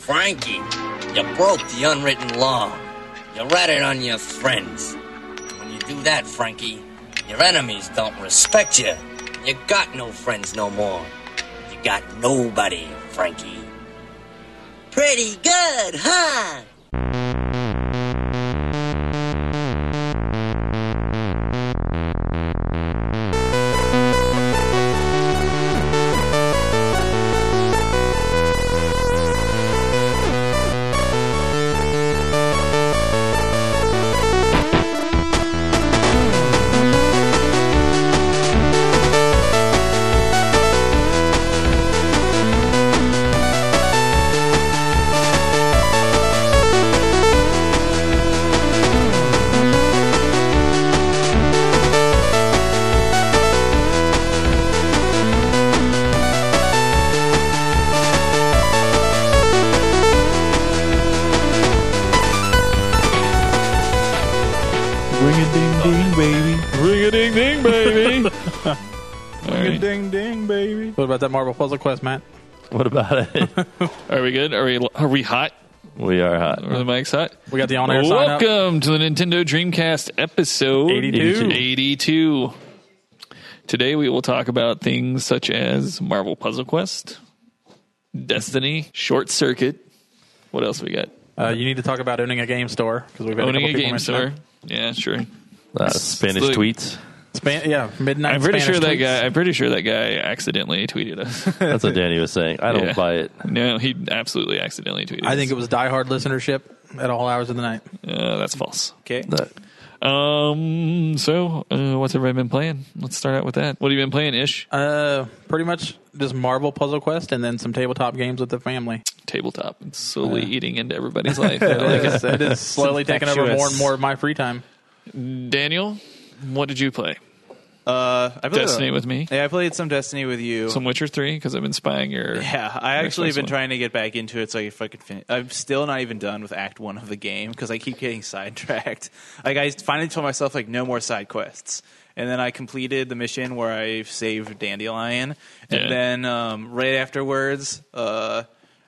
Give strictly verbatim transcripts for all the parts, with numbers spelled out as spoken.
Frankie, you broke the unwritten law. You ratted on your friends. When you do that, Frankie, your enemies don't respect you. You got no friends no more. You got nobody, Frankie. Pretty good, huh? What about that Marvel Puzzle Quest, Matt? What about it? Are we good? Are we are we hot? We are hot. Are the mics hot? We got the on-air sign up. Welcome to the Nintendo Dreamcast episode eighty-two. eighty-two. Today we will talk about things such as Marvel Puzzle Quest, Destiny, Short Circuit. What else we got? Uh, you need to talk about owning a game store because we've had Owning a, a couple people game mention store. that. Yeah, sure. Uh, Spanish Look. tweets. Span- yeah, midnight. I'm pretty Spanish sure that tweets. guy. I'm pretty sure that guy accidentally tweeted us. That's what Danny was saying. I don't Yeah. buy it. No, he absolutely accidentally tweeted. I think us. it was diehard listenership at all hours of the night. Uh, that's false. Okay. That, Um. So, uh, what's everybody been playing? Let's start out with that. What have you been playing, Ish? Uh, pretty much just Marvel Puzzle Quest and then some tabletop games with the family. Tabletop. It's slowly eating into everybody's life. It is, it is slowly taking over infectious. more and more of my free time. Daniel, what did you play? Uh, I played Destiny a, with me. Yeah, I played some Destiny with you. Some Witcher three because I've been spying your. yeah, I actually next been one. trying to get back into it so I can finish. I'm still not even done with Act One of the game because I keep getting sidetracked. Like I finally told myself like no more side quests, and then I completed the mission where I saved Dandelion, and Yeah. then um, right afterwards, uh,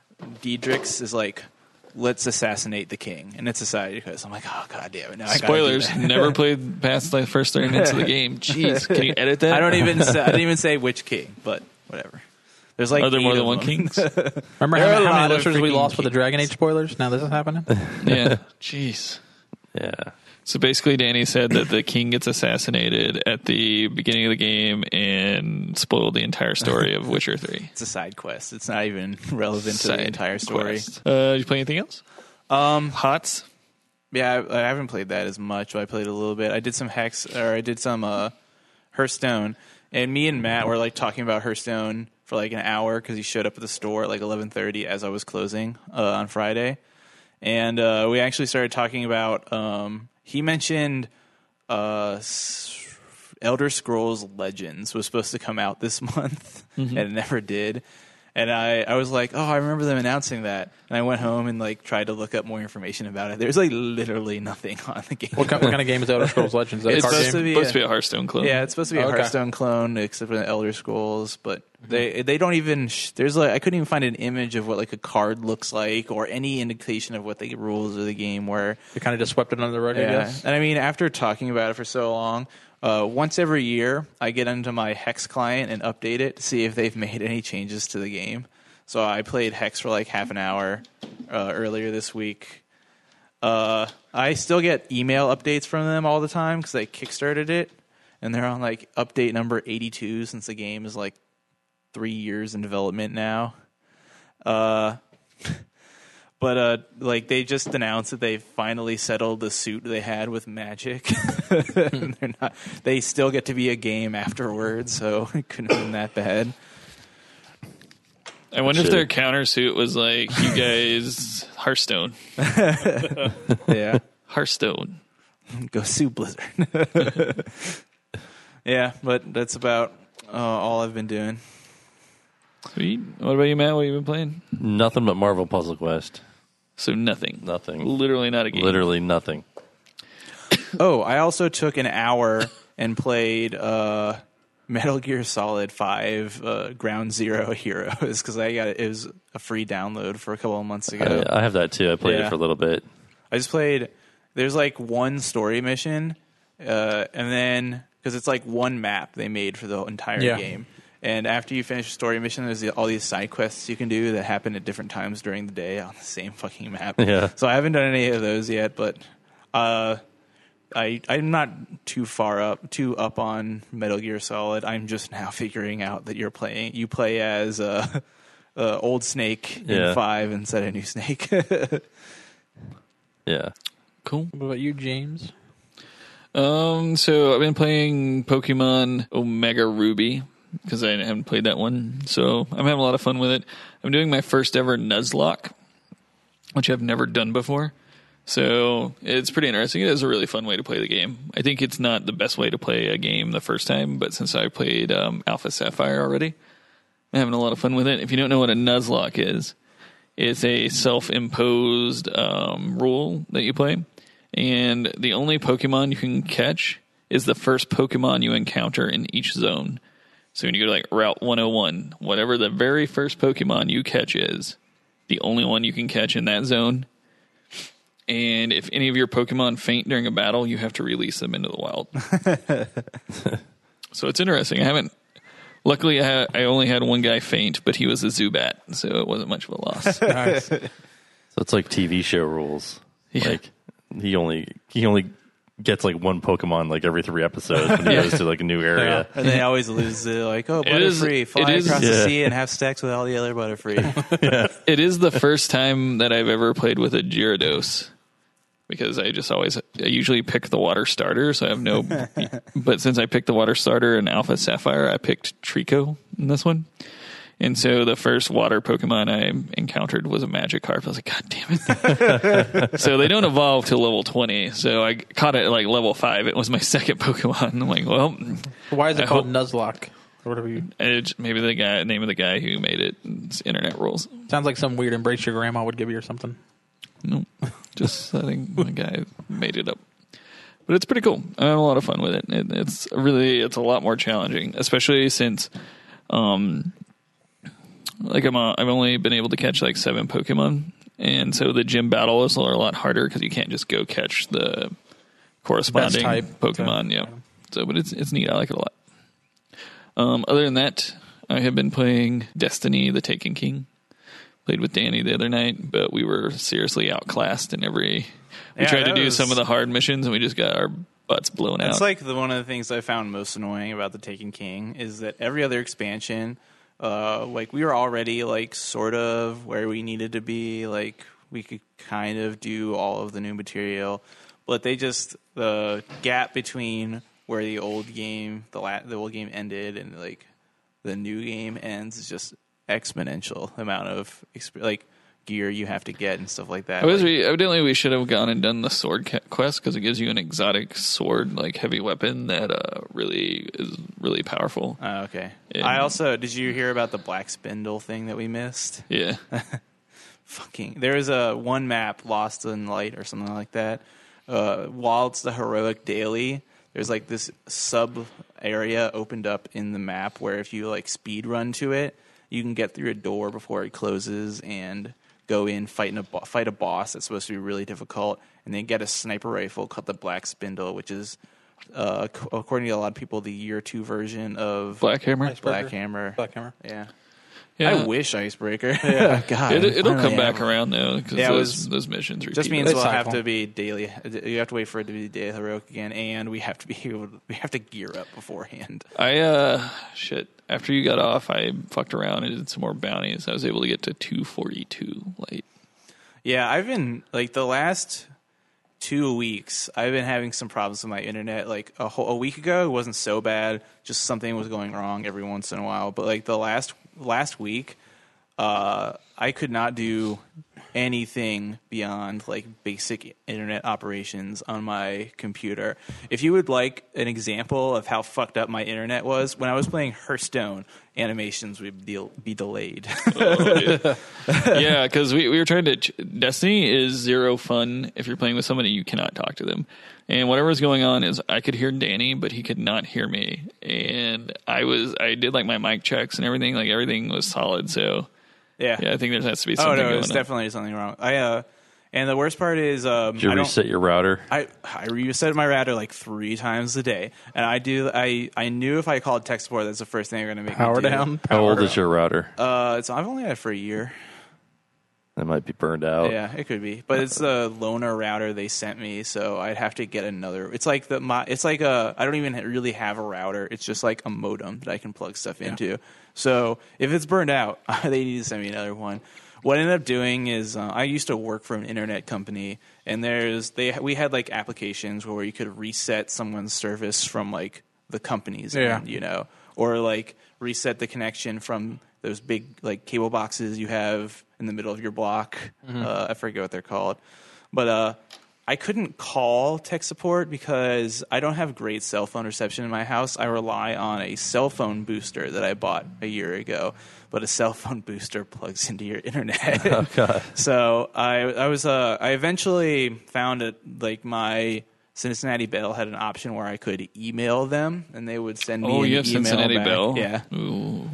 Daedrix is like, let's assassinate the king, and it's a side quest. I'm like, oh god damn it! No, I gotta do Spoilers. that. Never played past the first thirty minutes of the game. Jeez, can you edit that? I don't even. Say, I didn't even say which king, but whatever. There's like Are there more eight than of one them. kings? Remember There are how, a how lot many of listeners we freaking lost with the kings. Dragon Age spoilers? Now this is happening. Yeah. Jeez. yeah. So basically, Danny said that the king gets assassinated at the beginning of the game and spoiled the entire story of Witcher three. It's a side quest. It's not even relevant to Side the entire story. quest. Uh, did you play anything else? Um, Hots? yeah, I, I haven't played that as much, but I played a little bit. I did some Hex, or I did some uh, Hearthstone, and me and Matt were like talking about Hearthstone for like an hour because he showed up at the store at like eleven thirty as I was closing uh, on Friday, and uh, we actually started talking about. Um, he mentioned uh, S- Elder Scrolls Legends was supposed to come out this month, and it never did. And I, I was like, oh, I remember them announcing that. And I went home and like tried to look up more information about it. There's like literally nothing on the game. What kind, what kind of game is Elder Scrolls Legends? Is that a It's card supposed game? to be Supposed a- to be a Hearthstone clone. Yeah, it's supposed to be a Oh, okay. Hearthstone clone, except for the Elder Scrolls. But they they don't even. Sh- there's like I couldn't even find an image of what like a card looks like or any indication of what the rules of the game were. You kind of just swept it under the rug, I Yeah, guess. and I mean, after talking about it for so long, uh, once every year I get into my Hex client and update it to see if they've made any changes to the game. So I played Hex for like half an hour uh, earlier this week. Uh, I still get email updates from them all the time because they kickstarted it, and they're on like update number eighty-two since the game is like three years in development now. Uh, but uh, like they just announced that they finally settled the suit they had with Magic. They're not. They still get to be a game afterwards, so it couldn't have been that bad. I wonder if Shit. their countersuit was like, you guys, Hearthstone. Yeah. Hearthstone. Go sue Blizzard. Yeah, but that's about uh, all I've been doing. Sweet. What about you, Matt? What have you been playing? Nothing but Marvel Puzzle Quest. So nothing. Nothing. Literally not a game. Literally nothing. Oh, I also took an hour and played uh, Metal Gear Solid five uh, Ground Zero Heroes because I got it. It was a free download for a couple of months ago. I, I have that too. I played Yeah. it for a little bit. I just played. There's like one story mission, uh, and then because it's like one map they made for the entire Yeah. game. And after you finish a story mission, there's the, all these side quests you can do that happen at different times during the day on the same fucking map. Yeah. So I haven't done any of those yet, but uh, I I'm not too far up, too up on Metal Gear Solid. I'm just now figuring out that you're playing. You play as uh, uh, old Snake Yeah. in five instead of new Snake. Yeah. Cool. What about you, James? Um, so I've been playing Pokemon Omega Ruby because I haven't played that one. So I'm having a lot of fun with it. I'm doing my first ever Nuzlocke, which I've never done before. So it's pretty interesting. It is a really fun way to play the game. I think it's not the best way to play a game the first time, but since I played um, Alpha Sapphire already, I'm having a lot of fun with it. If you don't know what a Nuzlocke is, it's a self-imposed um, rule that you play. And the only Pokemon you can catch is the first Pokemon you encounter in each zone. So when you go to like Route one oh one, whatever the very first Pokemon you catch is, the only one you can catch in that zone. And if any of your Pokemon faint during a battle, you have to release them into the wild. So it's interesting. I haven't. Luckily, I, had, I only had one guy faint, but he was a Zubat, so it wasn't much of a loss. Nice. So it's like T V show rules. Yeah. Like he only he only gets like one Pokemon like every three episodes when he goes to like a new area. And they always lose the, like, oh, It is- Butterfree, fly it is- across yeah. the sea and have sex with all the other Butterfree. It is the first time that I've ever played with a Gyarados because I just always, I usually pick the water starter, so I have no, but since I picked the water starter in Alpha Sapphire, I picked Trico in this one. And so the first water Pokemon I encountered was a Magikarp. I was like, God damn it. So they don't evolve till level twenty. So I caught it at like level five. It was my second Pokemon. I'm like, well, Why is it I called hope- Nuzlocke? Or whatever you. it, maybe the guy, name of the guy who made it, it's internet rules. Sounds like some weird embrace your grandma would give you or something. No, just I think the guy made it up. But it's pretty cool. I have a lot of fun with it. it. It's really, it's a lot more challenging, especially since, um, like I'm, a, I've only been able to catch like seven Pokemon, and so the gym battles are a lot harder because you can't just go catch the corresponding Best type. Pokemon. Yeah. So, but it's it's neat. I like it a lot. Um, other than that, I have been playing Destiny: The Taken King. Played with Danny the other night, but we were seriously outclassed in every. We Yeah, tried to that do was- some of the hard missions, and we just got our butts blown out. It's like the, one of the things I found most annoying about the Taken King is that every other expansion, uh, like we were already like sort of where we needed to be. Like we could kind of do all of the new material, but they just the gap between where the old game, the la- the old game ended, and like the new game ends is just exponential amount of exp- like gear you have to get and stuff like that. I was Like, re- evidently we should have gone and done the sword ca- quest because it gives you an exotic sword, like heavy weapon that uh, really is really powerful. oh, okay. Yeah. I also did you hear about the Black Spindle thing that we missed? Yeah, Fucking, there is a one map, Lost in Light or something like that. Uh, while it's the heroic daily, there's like this sub area opened up in the map where if you like speed run to it, you can get through a door before it closes and go in, fight, in a, bo- fight a boss that's supposed to be really difficult, and then get a sniper rifle called the Black Spindle, which is, uh, ac- according to a lot of people, the year two version of Black Hammer. Black Hammer. Black Hammer. Yeah. Yeah. I wish Icebreaker. Yeah. God. It, it'll finally come back have- around though because Yeah, it those, was- those missions repeat. Just means It's we'll have cycle. to be daily. You have to wait for it to be daily heroic again, and we have to be able to, we have to gear up beforehand. I uh shit. After you got off, I fucked around and did some more bounties. I was able to get to two forty-two light. Yeah, I've been like the last two weeks. I've been having some problems with my internet. Like a whole, a week ago, it wasn't so bad. Just something was going wrong every once in a while. But like the last last week, uh, I could not do anything beyond like basic internet operations on my computer. If you would like an example of how fucked up my internet was, when I was playing Hearthstone, animations would be, be delayed. Oh, yeah, because we, we were trying to. Destiny is zero fun if you're playing with somebody you cannot talk to them. And whatever's going on is I could hear Danny, but he could not hear me. And I was I did like my mic checks and everything. Like everything was solid. So Yeah, yeah, I think there has to be something oh no, going there's on. definitely something wrong. I uh, and the worst part is um, Did you I don't- reset your router? I I reset my router like three times a day, and I do. I I knew if I called tech support, that's the first thing they're going to make Power me do. down. How Power old down. is your router? Uh, it's I've only had it for a year. That might be burned out. Yeah, it could be, but it's the loaner router they sent me, so I'd have to get another. It's like the my. It's like a. I don't even really have a router. It's just like a modem that I can plug stuff into. So if it's burned out, they need to send me another one. What I ended up doing is uh, I used to work for an internet company, and there's they we had like applications where you could reset someone's service from like the company's Yeah. end, you know, or like reset the connection from those big like cable boxes you have in the middle of your block. Uh, I forget what they're called, but uh, I couldn't call tech support because I don't have great cell phone reception in my house. I rely on a cell phone booster that I bought a year ago, but a cell phone booster plugs into your internet. Oh, God. So I I was uh I eventually found it like my Cincinnati Bell had an option where I could email them and they would send me Oh, an you have email Cincinnati back. Bell? Yeah. Ooh.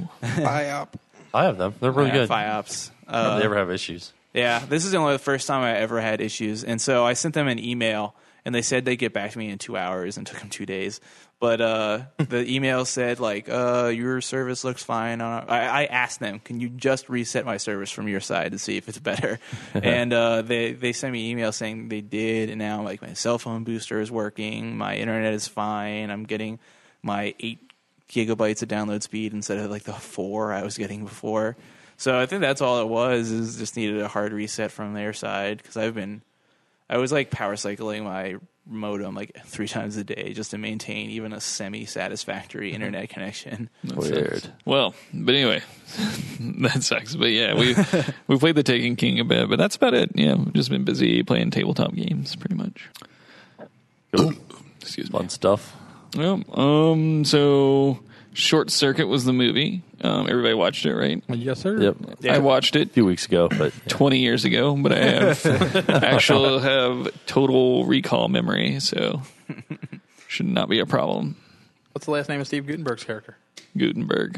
I have them. They're really Yeah, good. FiOps. They Uh, never have issues. yeah, this is the only the first time I ever had issues, and so I sent them an email, and they said they'd get back to me in two hours, and it took them two days. But uh, the email said like, uh, "Your service looks fine." I, I asked them, "Can you just reset my service from your side to see if it's better?" and uh, they they sent me an email saying they did, and now like my cell phone booster is working, my internet is fine, I'm getting my eight gigabytes of download speed instead of like the four I was getting before. So I think that's all it was, is just needed a hard reset from their side, because I've been, I was like power cycling my modem like three times a day just to maintain even a semi-satisfactory internet connection. Weird. Well, but anyway, that sucks. But yeah, we we played the Taken King a bit, but that's about it. Yeah, we've just been busy playing tabletop games, pretty much. Cool. Excuse me. Fun stuff. Well, um, so Short Circuit was the movie. Um, everybody watched it, right? Yes, sir. Yep. Yeah. I watched it A few weeks ago, but yeah. twenty years ago, but I have actually have total recall memory, so should not be a problem. What's the last name of Steve Gutenberg's character? Gutenberg.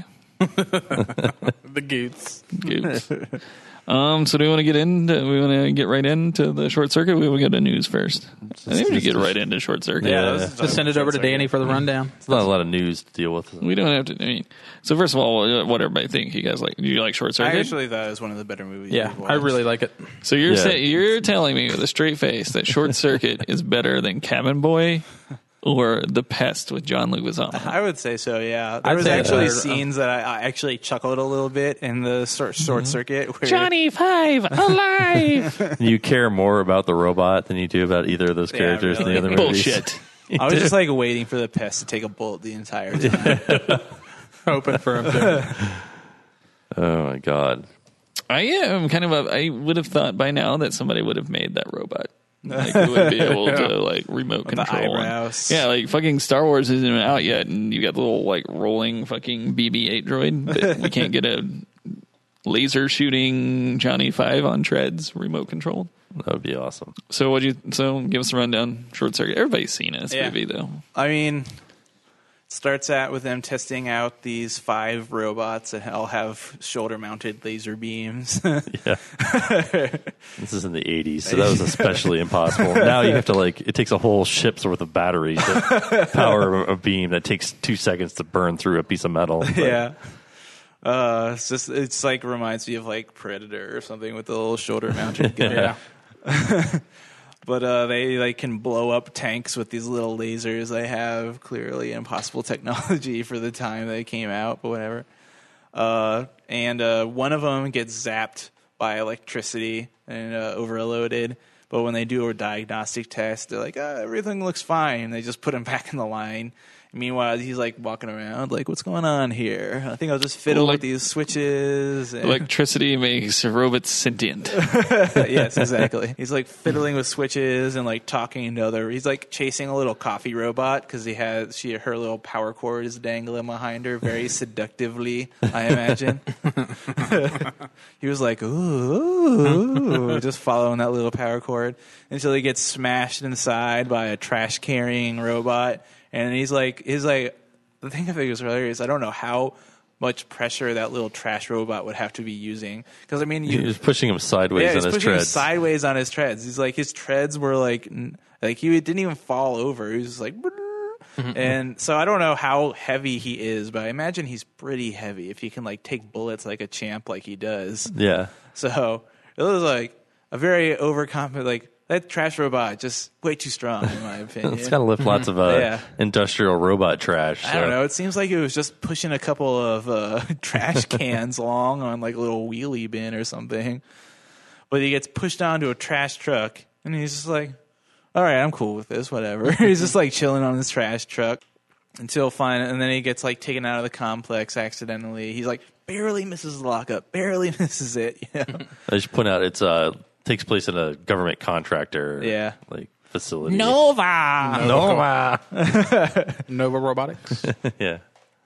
The Goots. Goots. Um, so do we want to get into? We want to get right into the Short Circuit. We will get to news first. I think we should get right into Short Circuit. Yeah. let's Just send it over to Danny for the rundown. It's not a lot of news to deal with. We don't have to. I mean, so first of all, what everybody think? You guys like? Do you like Short I Circuit? actually thought it was one of the better movies. Yeah, we've I watched. really like it. so you're Yeah. say, you're telling me with a straight face that Short Circuit is better than Cabin Boy or The Pest with John Leguizamo? I would say so, yeah. There I'd was say actually that. scenes that I, I actually chuckled a little bit in the short, short circuit. Where, Johnny Five alive! You care more about the robot than you do about either of those Yeah, characters really. in the other movies. Bullshit. I was just like waiting for the pest to take a bullet the entire time. Hoping for him to. Oh my god. I am kind of a. I would have thought by now that somebody would have made that robot. Like it would be able to like remote the control. and- eyebrows. yeah, like fucking Star Wars isn't even out yet, and you got the little like rolling fucking B B eight droid, but we can't get a laser shooting Johnny Five on treads remote controlled. That would be awesome. So what you? So give us a rundown. Short Circuit. Everybody's seen it. This Yeah. movie though. I mean, it starts out with them testing out these five robots that all have shoulder-mounted laser beams. Yeah. This is in the eighties, so that was especially impossible. Now you have to like it takes a whole ship's worth of batteries to power a beam that takes two seconds to burn through a piece of metal. But yeah. Uh, it's just it's like reminds me of like Predator or something with the little shoulder-mounted gun. Yeah. But uh, they like can blow up tanks with these little lasers they have. Clearly impossible technology for the time they came out, but whatever. Uh, and uh, one of them gets zapped by electricity and uh, overloaded. But when they do a diagnostic test, they're like, oh, everything looks fine. They just put him back in the line. Meanwhile, he's like walking around, like, "What's going on here? I think I'll just fiddle Like- with these switches." And Electricity makes robots sentient. yes, exactly. He's like fiddling with switches and like talking to other. He's like chasing a little coffee robot because he has she her little power cord is dangling behind her very seductively. I imagine. He was like, ooh, ooh, just following that little power cord until he gets smashed inside by a trash carrying robot. And he's like, he's like, the thing I think is hilarious. I don't know how much pressure that little trash robot would have to be using. Because I mean, you, He was pushing him sideways yeah, on he's his pushing him treads. sideways on his treads. He's like, his treads were like, n- like he didn't even fall over. He was just like, and so I don't know how heavy he is, but I imagine he's pretty heavy if he can like take bullets like a champ, like he does. Yeah. So it was like a very overconfident, like that trash robot, just way too strong in my opinion. It's got to lift lots of uh, Yeah. industrial robot trash. I so- don't know. It seems like it was just pushing a couple of uh, trash cans along on like a little wheelie bin or something. But he gets pushed onto a trash truck, and he's just like, "All right, I'm cool with this. Whatever." He's just like chilling on his trash truck until fine, and then he gets like taken out of the complex accidentally. He's like barely misses the lockup, barely misses it. You know? I should point out it's uh takes place in a government contractor Yeah. like facility. Nova. Nova. Nova Robotics. Yeah.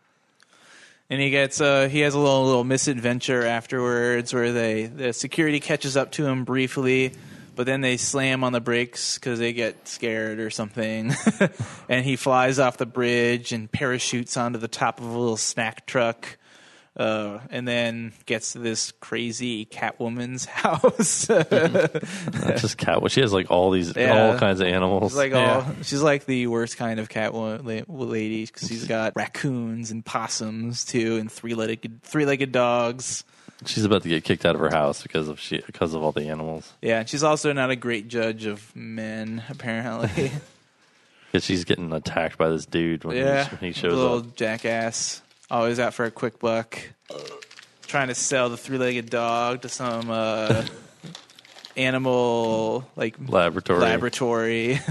And he gets uh he has a little little misadventure afterwards where they the security catches up to him briefly, but then they slam on the brakes because they get scared or something. And he flies off the bridge and parachutes onto the top of a little snack truck. Uh, and then gets to this crazy Catwoman's house. Not just cat. Well, she has like all these Yeah. all kinds of animals. She's like Yeah. all, she's like the worst kind of cat wo- la- lady because she's got raccoons and possums too, and three-legged three-legged dogs. She's about to get kicked out of her house because of she because of all the animals. Yeah, and she's also not a great judge of men, apparently. Because she's getting attacked by this dude when, yeah, he, when he shows little up. jackass, always out for a quick buck, trying to sell the three-legged dog to some uh, animal like Laboratory. laboratory.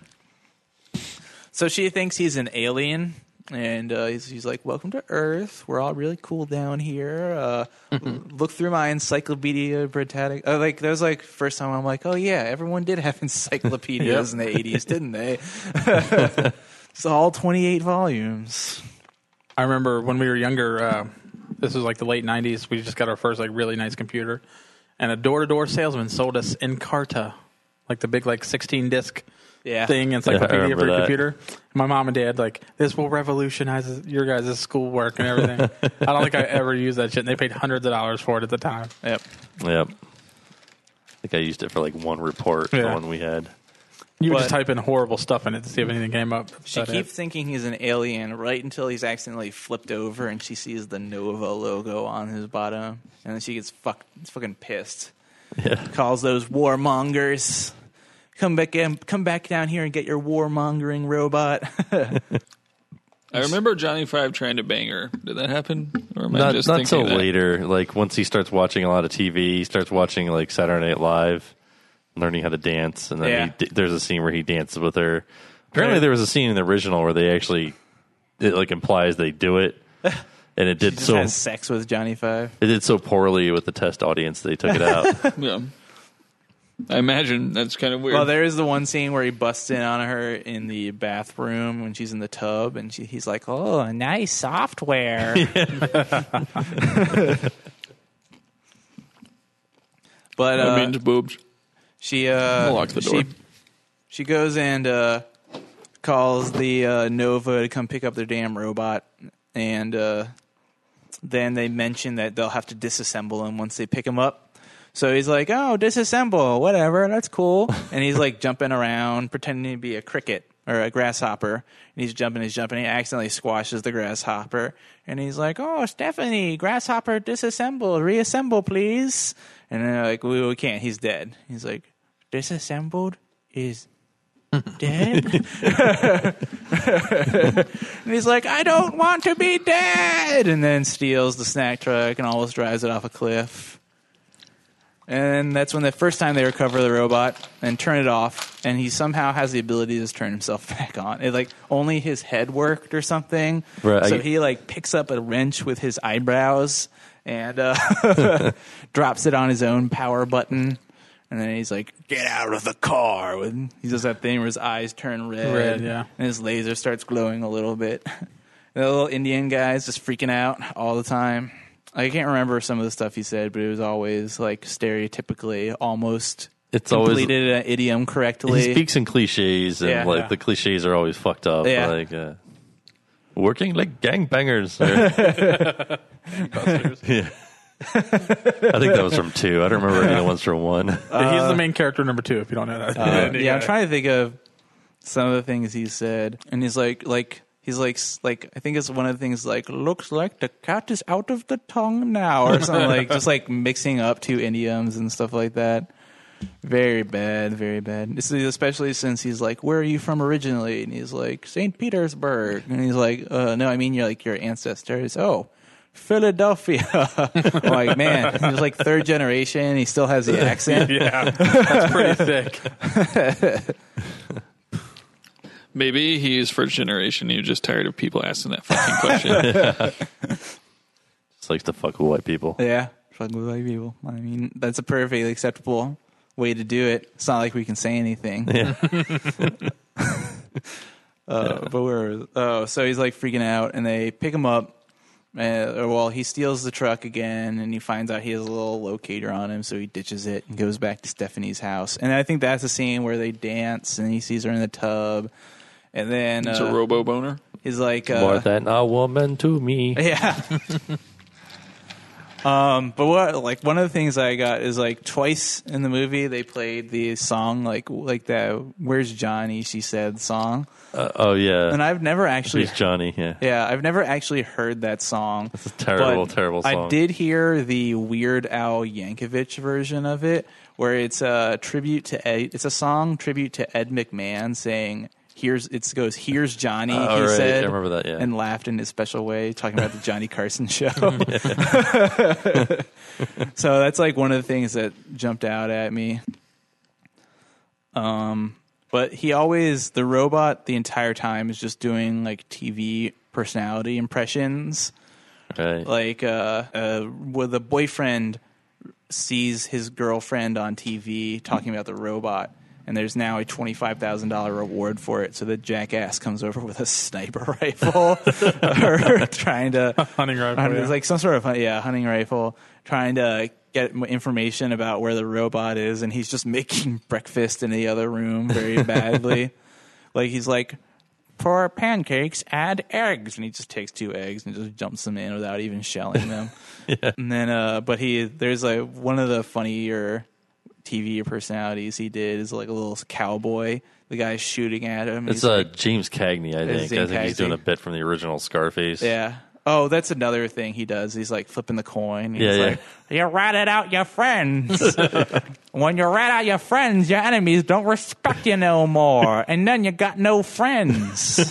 So she thinks he's an alien, and uh, he's, he's like, "Welcome to Earth. We're all really cool down here. Uh, look through my Encyclopedia Britannica." Uh, like, that was like first time I'm like, "Oh yeah, everyone did have encyclopedias in the eighties, didn't they?" It's all twenty-eight volumes. I remember when we were younger, uh, this was like the late nineties, we just got our first like really nice computer. And a door-to-door salesman sold us Encarta, like the big like sixteen disc Yeah. thing, encyclopedia remember for your that. computer. My mom and dad like, this will revolutionize your guys' schoolwork and everything. I don't think I ever used that shit. And they paid hundreds of dollars for it at the time. Yep. Yep. I think I used it for like one report, Yeah. the one we had. You would But- just type in horrible stuff in it to see if anything came up. She That's keeps it. thinking he's an alien right until he's accidentally flipped over and she sees the Nova logo on his bottom. And then she gets fuck, fucking pissed. Yeah. Calls those warmongers. Come back in, come back down here and get your warmongering robot. I remember Johnny Five trying to bang her. Did that happen? Or am I Not just not thinking till that? later. Like once he starts watching a lot of T V, he starts watching like Saturday Night Live, learning how to dance, and then Yeah. he, there's a scene where he dances with her. Apparently, Right. there was a scene in the original where they actually it like implies they do it, and it did Just so has sex with Johnny Five. it did so poorly with the test audience they took it out. Yeah. I imagine that's kind of weird. Well, there is the one scene where he busts in on her in the bathroom when she's in the tub, and she, he's like, "Oh, nice software." But that uh, means boobs. she uh, Lock the she door. she goes and uh, calls the uh, Nova to come pick up their damn robot, and uh, then they mention that they'll have to disassemble him once they pick him up. So he's like, "Oh, disassemble, whatever, that's cool." And he's like jumping around, pretending to be a cricket or a grasshopper. And he's jumping, he's jumping. He accidentally squashes the grasshopper. And he's like, "Oh, Stephanie, grasshopper disassembled, reassemble, please." And they're like, "We, we can't. He's dead." He's like, "Disassembled is dead?" And he's like, "I don't want to be dead." And then steals the snack truck and almost drives it off a cliff. And that's when the first time they recover the robot and turn it off, and he somehow has the ability to just turn himself back on. It like only his head worked or something. Right. So he like picks up a wrench with his eyebrows and uh, drops it on his own power button. And then he's like, "Get out of the car!" And he does that thing where his eyes turn red, Red, yeah. and his laser starts glowing a little bit. And the little Indian guy's just freaking out all the time. I can't remember some of the stuff he said, but it was always like stereotypically almost It's always completed an idiom correctly. he speaks in cliches, and Yeah. like Yeah. the cliches are always fucked up. Yeah. Like uh, working like gangbangers. Or- yeah. I think that was from two. I don't remember any of the ones from one. He's the main character number two. If you don't know that. Uh, yeah, I'm trying to think of some of the things he said, and he's like, like he's like, s- like I think it's one of the things like, "Looks like the cat is out of the tongue now," or something like, just like mixing up two idioms and stuff like that. Very bad, very bad. This is especially since he's like, "Where are you from originally?" And he's like, "Saint Petersburg," and he's like, uh, "No, I mean you're like your ancestors." Oh. Philadelphia. I'm like, man, he's like third generation. He still has the accent. Yeah, that's pretty thick. Maybe he's first generation. You're just tired of people asking that fucking question. Just likes to fuck with white people. Yeah, fuck with white people. I mean, that's a perfectly acceptable way to do it. It's not like we can say anything. Yeah. uh, But we're oh, so he's like freaking out, and they pick him up. Uh, or well, he steals the truck again, and he finds out he has a little locator on him, so he ditches it and goes back to Stephanie's house. And I think that's the scene where they dance, and he sees her in the tub, and then It's uh, a robo boner. he's like, uh, More than a woman to me. yeah. Um, but what, like, one of the things I got is like twice in the movie they played the song, like, like that "Where's Johnny?" She said song, Uh, oh yeah. and I've never actually, He's Johnny. Yeah. yeah, I've never actually heard that song. It's a terrible, But terrible song. I did hear the Weird Al Yankovic version of it, where it's a tribute to Ed, it's a song tribute to Ed McMahon saying, "Here's," it goes, "Here's Johnny," Oh, he right. said, I remember that, yeah. and laughed in his special way, talking about the Johnny Carson show. So that's like one of the things that jumped out at me. Um, but he always, the robot the entire time is just doing like T V personality impressions. Right. Like, uh, uh, where the boyfriend sees his girlfriend on T V talking about the robot, and there's now a twenty-five thousand dollars reward for it. So the jackass comes over with a sniper rifle, or trying to Hunting rifle, I don't know, yeah. It's like some sort of yeah hunting rifle, trying to get m- information about where the robot is, and he's just making breakfast in the other room very badly. Like he's like, "For pancakes, add eggs," and he just takes two eggs and just jumps them in without even shelling them. Yeah. And then, uh, but he there's like one of the funnier T V personalities he did is like a little cowboy. The guy's shooting at him. It's He's uh, like, James Cagney, I It's think. James I think he's Cagney. doing a bit from the original Scarface. yeah. Oh, that's another thing he does. He's like flipping the coin. He's Yeah, yeah. like, "You ratted out your friends. When you rat out your friends, your enemies don't respect you no more, and then you got no friends."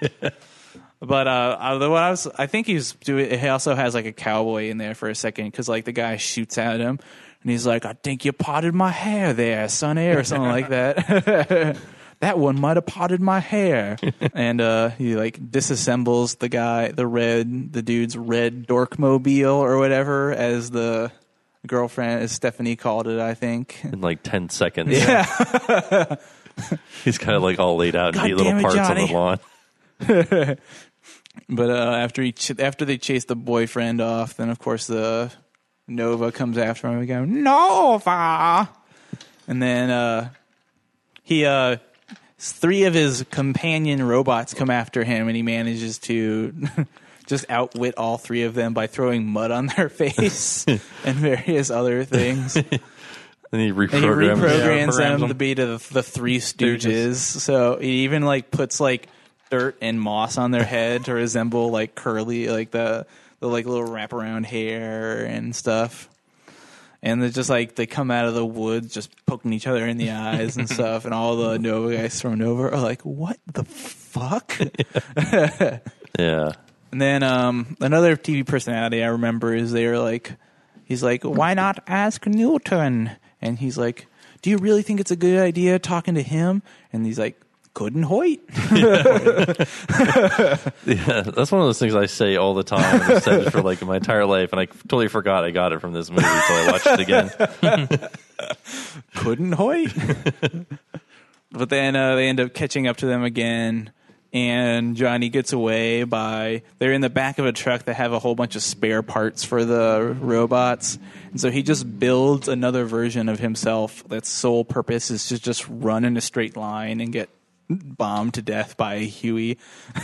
But uh, I, what I was, I think he's doing. He also has like a cowboy in there for a second because like the guy shoots at him, and he's like, "I think you potted my hair there, Sonny," or something like that. That one might have potted my hair. And uh, he like disassembles the guy, the red, the dude's red dorkmobile or whatever, as the girlfriend, as Stephanie called it, I think. In like ten seconds. Yeah. He's kind of like all laid out in God neat little damn it, parts Johnny. on the lawn. But uh, after he ch- after they chase the boyfriend off, then of course the Nova comes after him. We go, "Nova," and then uh, he uh, three of his companion robots come after him, and he manages to just outwit all three of them by throwing mud on their face and various other things. And And he he reprograms. reprograms Yeah, them programs to them. be to the, the Three Stooges. So he even like puts like dirt and moss on their head to resemble like curly, like the the like little wraparound hair and stuff. And they're just like they come out of the woods just poking each other in the eyes and stuff. And all the Nova guys thrown over are like, "What the fuck?" Yeah. And then um, another T V personality I remember is they were like, he's like, why not ask Newton? And he's like, do you really think it's a good idea talking to him? And he's like, couldn't Hoyt. Yeah, that's one of those things I say all the time. I've said it for like my entire life, and I totally forgot I got it from this movie until I watched it again. Couldn't Hoyt. But then uh, they end up catching up to them again, and Johnny gets away by, they're in the back of a truck that have a whole bunch of spare parts for the robots. And so he just builds another version of himself that's sole purpose is to just run in a straight line and get bombed to death by Huey.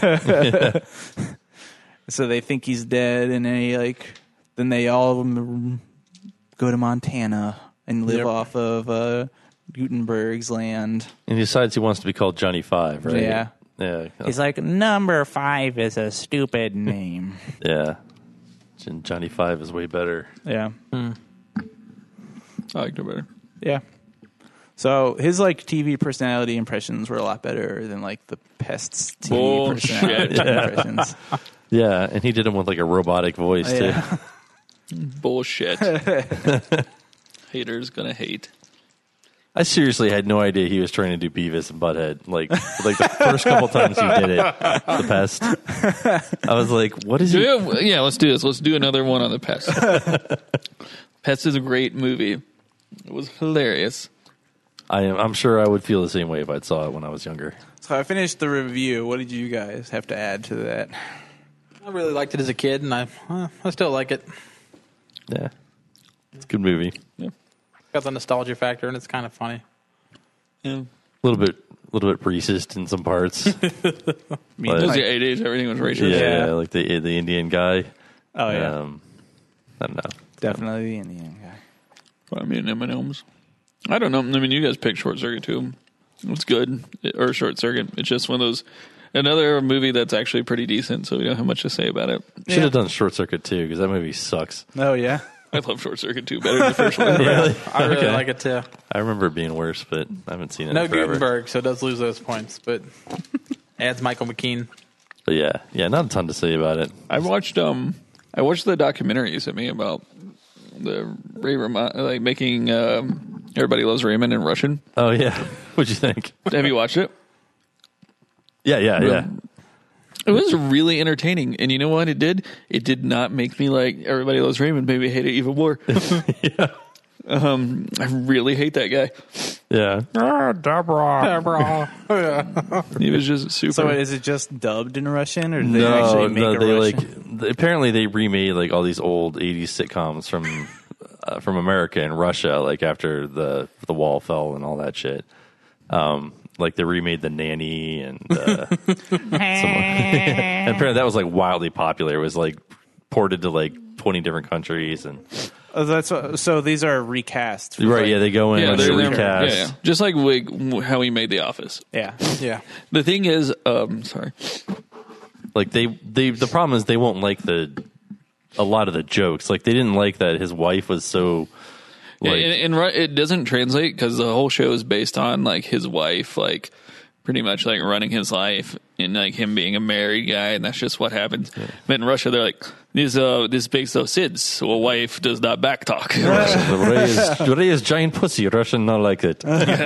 So they think he's dead, and they like, then they all go to Montana and live Yep. off of uh, Gutenberg's land. And he decides he wants to be called Johnny Five, right? Yeah. Yeah. He's like, number five is a stupid name. Yeah. And Johnny Five is way better. Yeah. I liked it better. Yeah. So his like T V personality impressions were a lot better than like the Pest's T V Bullshit. personality impressions. Yeah, and he did him with like a robotic voice too. Yeah. Bullshit. Haters gonna hate. I seriously had no idea he was trying to do Beavis and Butthead. Like, like the first couple times he did it, the Pest. I was like, "What is he?" Yeah, yeah, let's do this. Let's do another one on the Pest. Pest is a great movie. It was hilarious. I am. I'm sure I would feel the same way if I saw it when I was younger. So I finished the review. What did you guys have to add to that? I really liked it as a kid, and I uh, I still like it. Yeah, it's a good movie. Yeah. Got the nostalgia factor, and it's kind of funny. Yeah. A little bit, a little bit racist in some parts. I mean, But- Those like- are eighties. Everything was racial. yeah, Yeah. like the the Indian guy. oh yeah, Um, I don't know. definitely the Indian guy. I mean, M and M's. I don't know. I mean, you guys picked Short Circuit too. It's good, It- or Short Circuit. It's just one of those. Another movie that's actually pretty decent, so we don't have much to say about it. Should have done Short Circuit too, because that movie sucks. Oh yeah. I love Short Circuit too better than the first one. Really? I really Okay. like it too. I remember it being worse, but I haven't seen it No in forever. Gutenberg, so it does lose those points, but adds Michael McKean. But yeah, yeah, not a ton to say about it. I watched um, I watched the documentary you sent me about the Ray Romano, like making um, Everybody Loves Raymond in Russian. Oh yeah, what'd you think? Have you watched it? Yeah, yeah, yeah. It was really entertaining, and you know what it did? It did not make me like Everybody Loves Raymond. Maybe hate it even more. yeah. Um, I really hate that guy. Yeah. Ah, Deborah. Deborah. He was just super. So is it just dubbed in Russian, or did they No, actually make no, a they Russian? like th- apparently they remade like all these old eighties sitcoms from uh, from America and Russia, like after the the wall fell and all that shit. Um, like they remade The Nanny and uh, some, and apparently that was like wildly popular. It was like ported to like twenty different countries and Oh, that's what, so these are recast. right, yeah, they go in yeah, and they they're, they're- recast. yeah, yeah. Just like Wig, how he made The Office. yeah. Yeah. The thing is, um, sorry, Like they, they, the problem is they won't like the a lot of the jokes. Like they didn't like that his wife was so. Like, and, and Ru- it doesn't translate because the whole show is based on like his wife, like pretty much like running his life and like him being a married guy, and that's just what happens. But in Russia, they're like, "This uh, this makes no sense. So a wife does not backtalk." Ray is, Ray is giant pussy. Russian not like it.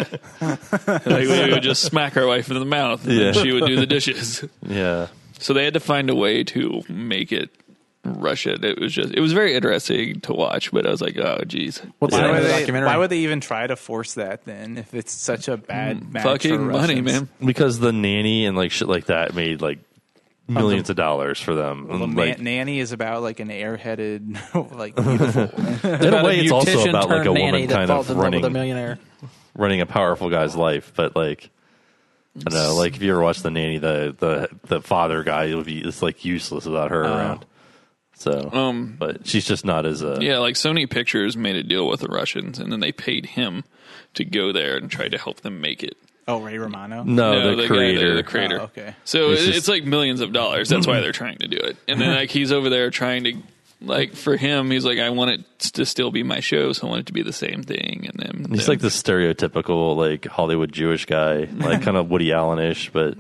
Like we would just smack our wife in the mouth, and Yeah. then she would do the dishes. Yeah. So they had to find a way to make it Russian. It was just, it was very interesting to watch, but I was like, oh, geez. What's Why, the name would of the they, documentary? why would they even try to force that then if it's such a bad match Fucking for money, Russians? man. Because the nanny and like shit like that made like millions of dollars for them. Well, And, Na- like, Nanny is about like an airheaded, like beautiful. in a way, it's also about like a woman kind of with a running millionaire. running a powerful guy's life. But like, I don't know. Like if you ever watch the nanny, the the the father guy would be it's like useless without her around. So, Um, but she's just not as a Yeah, like Sony Pictures made a deal with the Russians, and then they paid him to go there and try to help them make it. Oh, Ray Romano. no, the, guy, creator. the creator. Oh, okay. So It's it's, just- it's like millions of dollars. That's why they're trying to do it. And then like he's over there trying to, like for him, he's like, I want it to still be my show, so I want it to be the same thing. And then He's then- like the stereotypical like Hollywood Jewish guy, like kind of Woody Allen-ish, but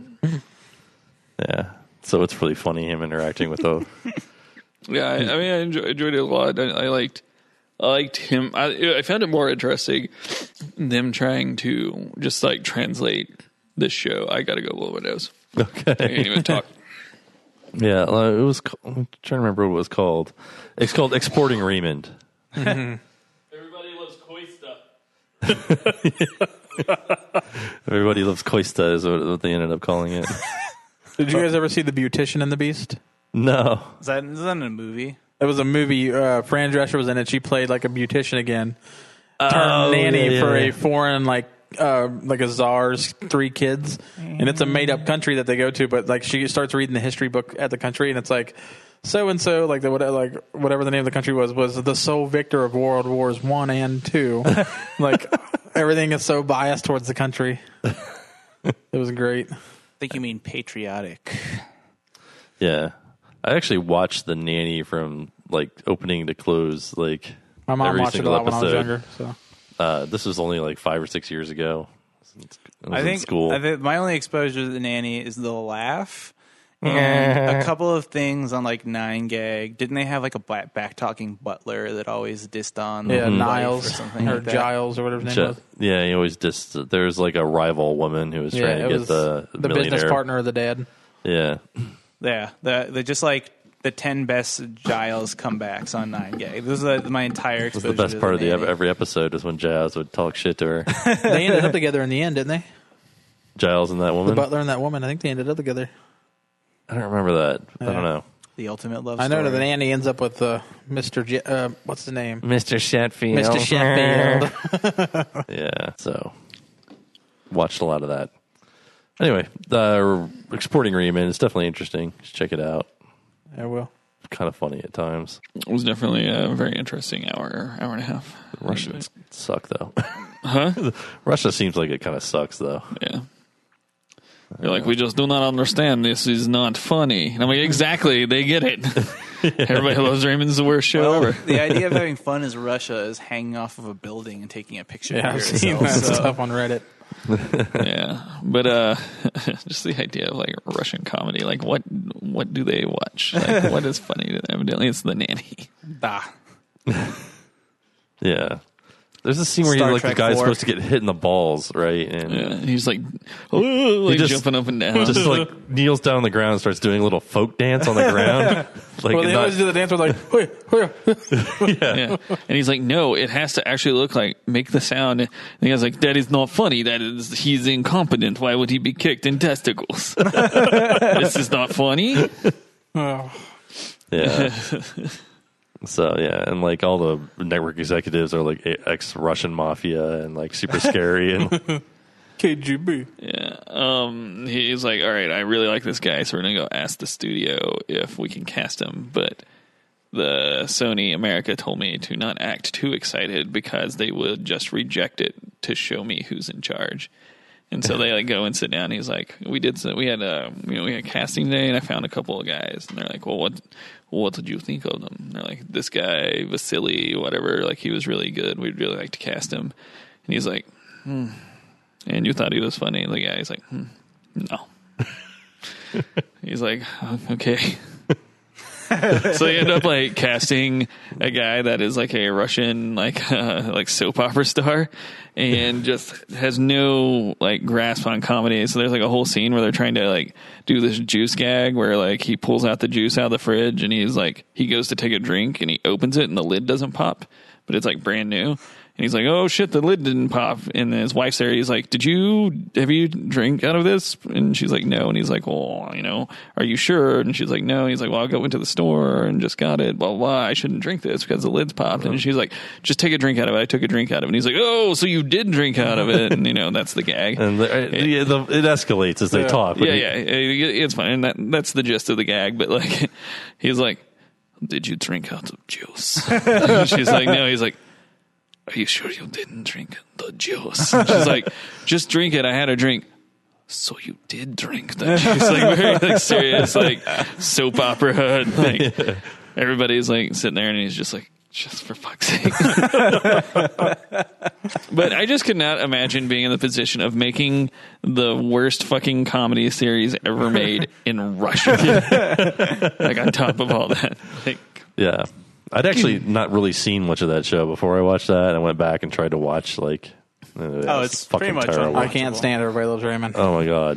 yeah. So it's really funny him interacting with the. Yeah, I, I mean, I enjoy, enjoyed it a lot. I, I liked I liked him. I, I found it more interesting them trying to just like translate this show. I got to go blow my nose. Okay. I can't even talk. Yeah, uh, it was. I'm trying to remember what it was called. It's called Exporting Raymond. Everybody loves Koista. Everybody loves Koista is what, what they ended up calling it. Did you guys ever see The Beautician and the Beast? No. Is that, is that in a movie? It was a movie. Uh, Fran Drescher was in it. She played like a beautician again. Turned Oh, nanny yeah, for yeah. a foreign, like, uh, like a czar's three kids. And it's a made up country that they go to. But like she starts reading the history book at the country, and it's like so and so, like the whatever, like whatever the name of the country was, was the sole victor of World Wars One and Two. Like everything is so biased towards the country. It was great. I think you mean patriotic. Yeah. I actually watched The Nanny from like opening to close. Like My mom every watched it a single lot when I was episode. younger. So Uh, this was only like five or six years ago. I was I think, in school. I think my only exposure to the nanny is the laugh and a couple of things on like Nine Gag. Didn't they have like a back talking butler that always dissed on yeah, the wife Niles or something or like that? Giles or whatever his name Ch- was. yeah, he always just there's like a rival woman who was Yeah, trying it to get was the the millionaire. business partner of the dad. Yeah, Yeah, the the just like the ten best Giles comebacks on Nine Gag. This is uh, my entire that's exposure. the best to part of the nanny. ev- every episode is when Giles would talk shit to her. They ended up together in the end, didn't they? Giles and that The woman. butler and that woman. I think they ended up together. I don't remember that. I Yeah. don't know. The ultimate love I know story. that the nanny ends up with uh, Mister J- uh, what's the name? Mister Shatfield. Mister Sheffield. Yeah, so watched a lot of that. Anyway, the Exporting Raymond is definitely interesting. Just check it out. I will. Kind of funny at times. It was definitely a very interesting hour, hour and a half. Russians suck though. Huh? Russia seems like it kind of sucks though. Yeah. You're like, we just do not understand. This is not funny. And I'm like, exactly. They get it. Everybody loves Raymond's the worst show Well, ever. the idea of having fun as Russia is hanging off of a building and taking a picture Yeah, of I've seen yourself. that So- stuff on Reddit. Yeah. But uh, just the idea of like Russian comedy. Like, what what do they watch? Like, what is funny to them? Evidently, it's The Nanny. Bah. Yeah. There's a scene where Star you like Trek the guy's four. supposed to get hit in the balls, right? And Yeah. And he's like, oh, like just- jumping up and down. just like kneels down on the ground and starts doing a little folk dance on the ground. Like Well, they not- always do the dance with like, "Hoya, hoya." Yeah. And he's like, no, it has to actually look like, make the sound. And the guy's like, that is not funny. That is, he's incompetent. Why would he be kicked in testicles? This is not funny. Oh, yeah. So yeah, and like all the network executives are like ex Russian mafia and like super scary and K G B. Yeah. Um, he's like, all right, I really like this guy, so we're going to go ask the studio if we can cast him. But the Sony America told me to not act too excited because they would just reject it to show me who's in charge. And so they like go and sit down. And he's like, we did, so we had a, you know, we had a casting day, and I found a couple of guys, and they're like, well, what, what did you think of them? And they're like, this guy, Vasily, whatever, like he was really good. We'd really like to cast him. And he's like, hmm. And you thought he was funny. And the guy's like, hmm, no. He's like, okay. So they end up like casting a guy that is like a Russian like uh, like soap opera star and just has no like grasp on comedy. So there's like a whole scene where they're trying to like do this juice gag where like he pulls out the juice out of the fridge and he's like he goes to take a drink and he opens it and the lid doesn't pop, but it's like brand new. And he's like, oh shit, the lid didn't pop. And his wife's there. He's like, did you, have you drink out of this? And she's like, no. And he's like, well, you know, are you sure? And she's like, no. He's like, well, I go into the store and just got it. Blah, blah, blah. I shouldn't drink this because the lid's popped. And she's like, just take a drink out of it. I took a drink out of it. And he's like, oh, so you did drink out of it. And, you know, that's the gag. and the, yeah, the, it escalates as they Yeah. talk. but Yeah, he- yeah. it- It's fine. And that, that's the gist of the gag. But like, he's like, did you drink out of juice? And she's like, no. He's like, are you sure you didn't drink the juice? And she's like, just drink it. I had a drink. So you did drink the juice. Like very like serious, like soap opera. Like everybody's like sitting there and he's just like, just for fuck's sake. But I just could not imagine being in the position of making the worst fucking comedy series ever made in Russia. Like on top of all that. Like, yeah. I'd actually not really seen much of that show before I watched that. And I went back and tried to watch like. Uh, Oh, it's pretty much terrible. I can't stand Everybody Loves Raymond. Oh my god.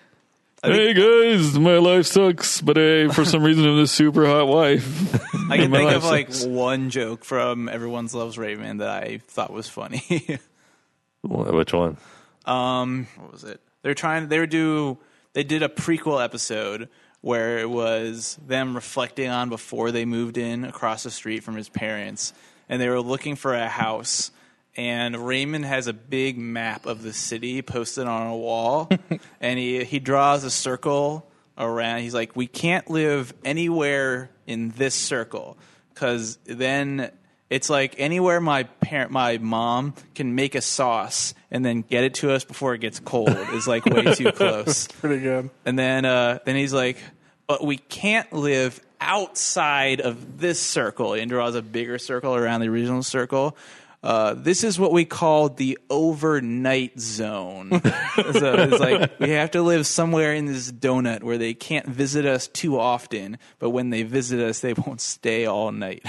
Hey guys, my life sucks, but hey, for some reason I'm this super hot wife. I can My think life of like sucks. one joke from Everyone's Loves Raymond that I thought was funny. Wh- Which one? um, what was it? They're trying. They were do. They did a prequel episode where it was them reflecting on before they moved in across the street from his parents, and they were looking for a house. And Raymond has a big map of the city posted on a wall, and he he draws a circle around. He's like, "We can't live anywhere in this circle, because then it's like anywhere my parent, my mom can make a sauce and then get it to us before it gets cold is like way too close." Pretty good. And then uh, then he's like, "But we can't live outside of this circle," and draws a bigger circle around the original circle. Uh, this is what we call the overnight zone. So it's like we have to live somewhere in this donut where they can't visit us too often, but when they visit us, they won't stay all night.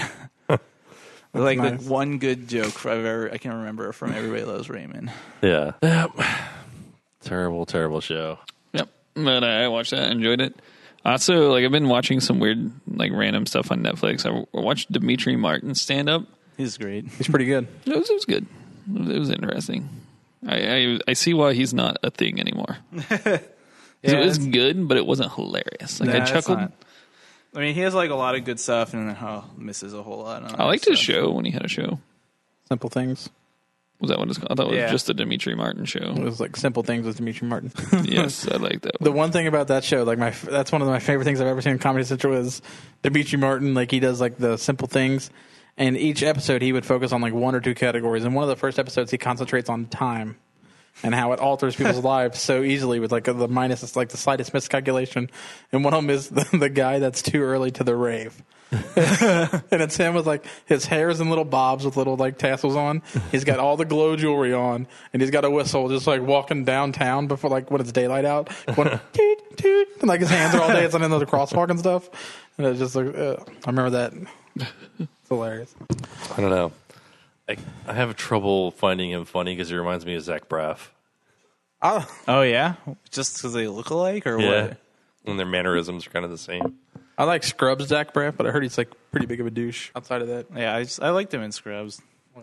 Like nice. the one good joke I've ever I can remember from Everybody Loves Raymond. Yeah. Yep. Terrible, terrible show. Yep, but I watched that, enjoyed it. Also, like I've been watching some weird, like random stuff on Netflix. I watched Dimitri Martin stand up. He's great. He's pretty good. It was, it was good. It was, it was interesting. I, I I see why he's not a thing anymore. Yeah, it was it's- good, but it wasn't hilarious. Like Nah, I it's chuckled. not. I mean, he has like a lot of good stuff, and then oh, misses a whole lot. On I liked stuff. his show when he had a show. Simple Things. Was that what it's called? I thought it was Yeah. just the Dimitri Martin It show. was like Simple Things with Dimitri Martin. Yes, I like that The one. one thing about that show, like my, that's one of my favorite things I've ever seen in Comedy Central is Dimitri Martin. Like he does like the simple things, and each episode he would focus on like one or two categories. And one of the first episodes he concentrates on time and how it alters people's lives so easily with like the minus, like the slightest miscalculation. And one of them is the, the guy that's too early to the rave. And it's him with like his hair's in little bobs with little like tassels on. He's got all the glow jewelry on, and he's got a whistle, just like walking downtown before like when it's daylight out, going toot toot, and like his hands are all dancing in the crosswalk and stuff. And it's just like uh, I remember that. It's hilarious. I don't know. I, I have trouble finding him funny because he reminds me of Zach Braff. Oh, Oh yeah, just because they look alike, or Yeah. what? And their mannerisms are kind of the same. I like Scrubs Zach Braff, but I heard he's like pretty big of a douche outside of that. Yeah, I just, I liked him in Scrubs.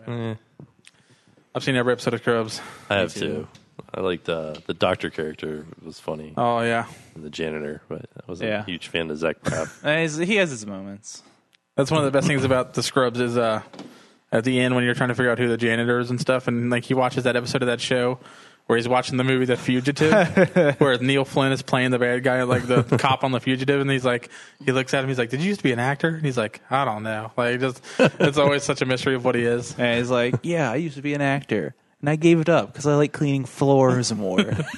I've seen every episode of Scrubs. I have too. too. I liked uh, the doctor character was funny, Oh yeah, and the janitor, but I wasn't Yeah. a huge fan of Zach Braff. Uh, he's- he has his moments. that's one of the best things about the Scrubs is uh, at the end when you're trying to figure out who the janitor is and stuff, and like he watches that episode of that show where he's watching the movie The Fugitive, where Neil Flynn is playing the bad guy, like the cop on The Fugitive, and he's like, he looks at him, he's like, "Did you used to be an actor?" And he's like, "I don't know." Like, just it's always such a mystery of what he is. And he's like, "Yeah, I used to be an actor, and I gave it up because I like cleaning floors more."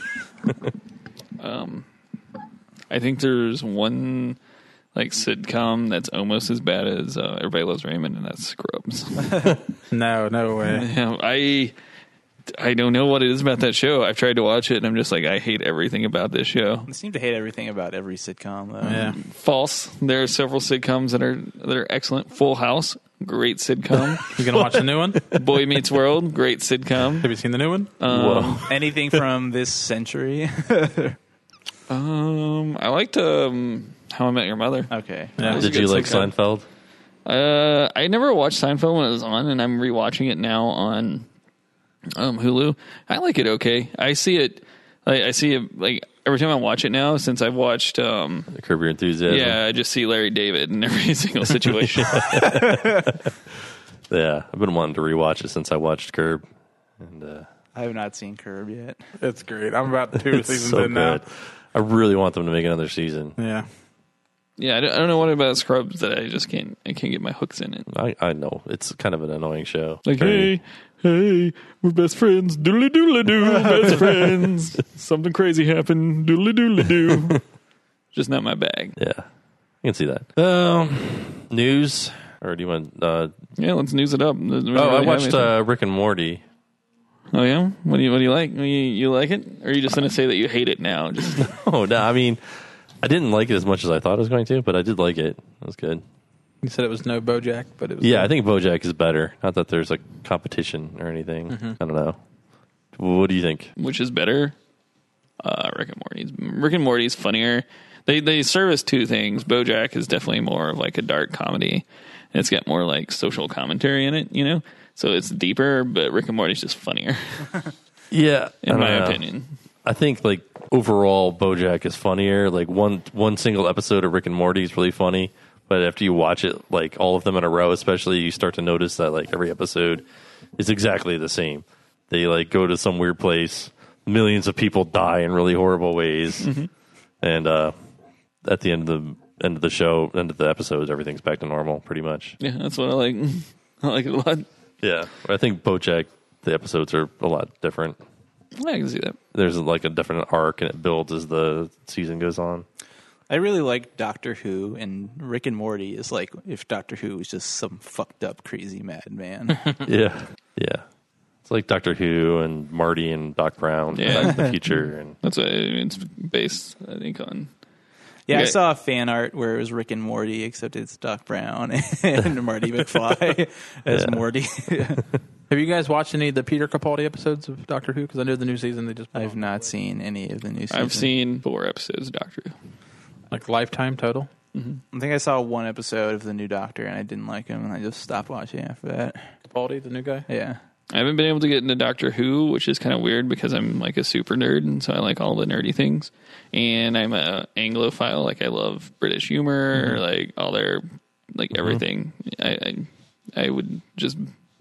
I think there's one like sitcom that's almost as bad as uh, Everybody Loves Raymond, and that's Scrubs. No, no way. Yeah, I I don't know what it is about that show. I've tried to watch it, and I'm just like, I hate everything about this show. I seem to hate everything about every sitcom, though. Yeah, False. There are several sitcoms that are that are excellent. Full House, great sitcom. you gonna watch the new one? Boy Meets World, great sitcom. Have you seen the new one? Whoa. Anything from this century? Um, I liked um, How I Met Your Mother. Okay. Yeah. was a Did you good like sitcom. Seinfeld? Uh, I never watched Seinfeld when it was on, and I'm rewatching it now on um, Hulu. I like it okay. I see it. I, I see it like every time I watch it now. Since I've watched, um, Curb Your Enthusiasm. yeah, I just see Larry David in every single situation. Yeah, I've been wanting to rewatch it since I watched Curb, and uh, I have not seen Curb yet. It's great. I'm about two it's seasons so in now. good. I really want them to make another season. Yeah, yeah, I don't, I don't know what about Scrubs that I just can't. I can't get my hooks in it. I, I know it's kind of an annoying show. Like, Very- hey, hey, we're best friends. Doodly doodly doo, best friends. Something crazy happened. Doodly doodly doo. Just not my bag. yeah, I can see that. Um, news, or do you want? Uh, Yeah, let's news it up. Doesn't really oh, I have watched anything. uh, Rick and Morty. Oh yeah, what do you what do you like? You, you like it, or are you just going to say that you hate it now? Just Oh no, I mean, I didn't like it as much as I thought I was going to, but I did like it. It was good. You said it was no BoJack, but it was Yeah, I think BoJack is better. Not that there's a competition or anything. Mm-hmm. I don't know. What do you think? Which is better? Uh, Rick and Morty's. Rick and Morty's funnier. They they service two things. BoJack is definitely more of like a dark comedy. And it's got more like social commentary in it, you know? So it's deeper, but Rick and Morty's just funnier, Yeah, in I my don't know. opinion. I think like overall BoJack is funnier. Like one one single episode of Rick and Morty is really funny, but after you watch it, like all of them in a row, especially, you start to notice that like every episode is exactly the same. They like go to some weird place, millions of people die in really horrible ways, Mm-hmm. and uh, at the end of the end of the show, end of the episodes, everything's back to normal, pretty much. Yeah, that's what I like. I like it a lot. Yeah, I think BoJack, the episodes are a lot different. I can see that. There's like a different arc, and it builds as the season goes on. I really like Doctor Who, and Rick and Morty is like if Doctor Who was just some fucked up, crazy madman. Yeah, yeah. It's like Doctor Who and Marty and Doc Brown, Yeah. Back to the Future, and That's what it's based, I think, on. Yeah, I Okay. saw a fan art where it was Rick and Morty, except it's Doc Brown and Marty McFly as Yeah. Morty. Have you guys watched any of the Peter Capaldi episodes of Doctor Who? Because I know the new season they just put I've on. not seen any of the new season. I've seen four episodes of Doctor Who. like Lifetime total. I think I saw one episode of the new Doctor, and I didn't like him, and I just stopped watching after that. Capaldi, the new guy. Yeah. I haven't been able to get into Doctor Who, which is kind of weird because I'm like a super nerd, and so I like all the nerdy things. And I'm a Anglophile, like I love British humor, like all their like everything. I, I I would just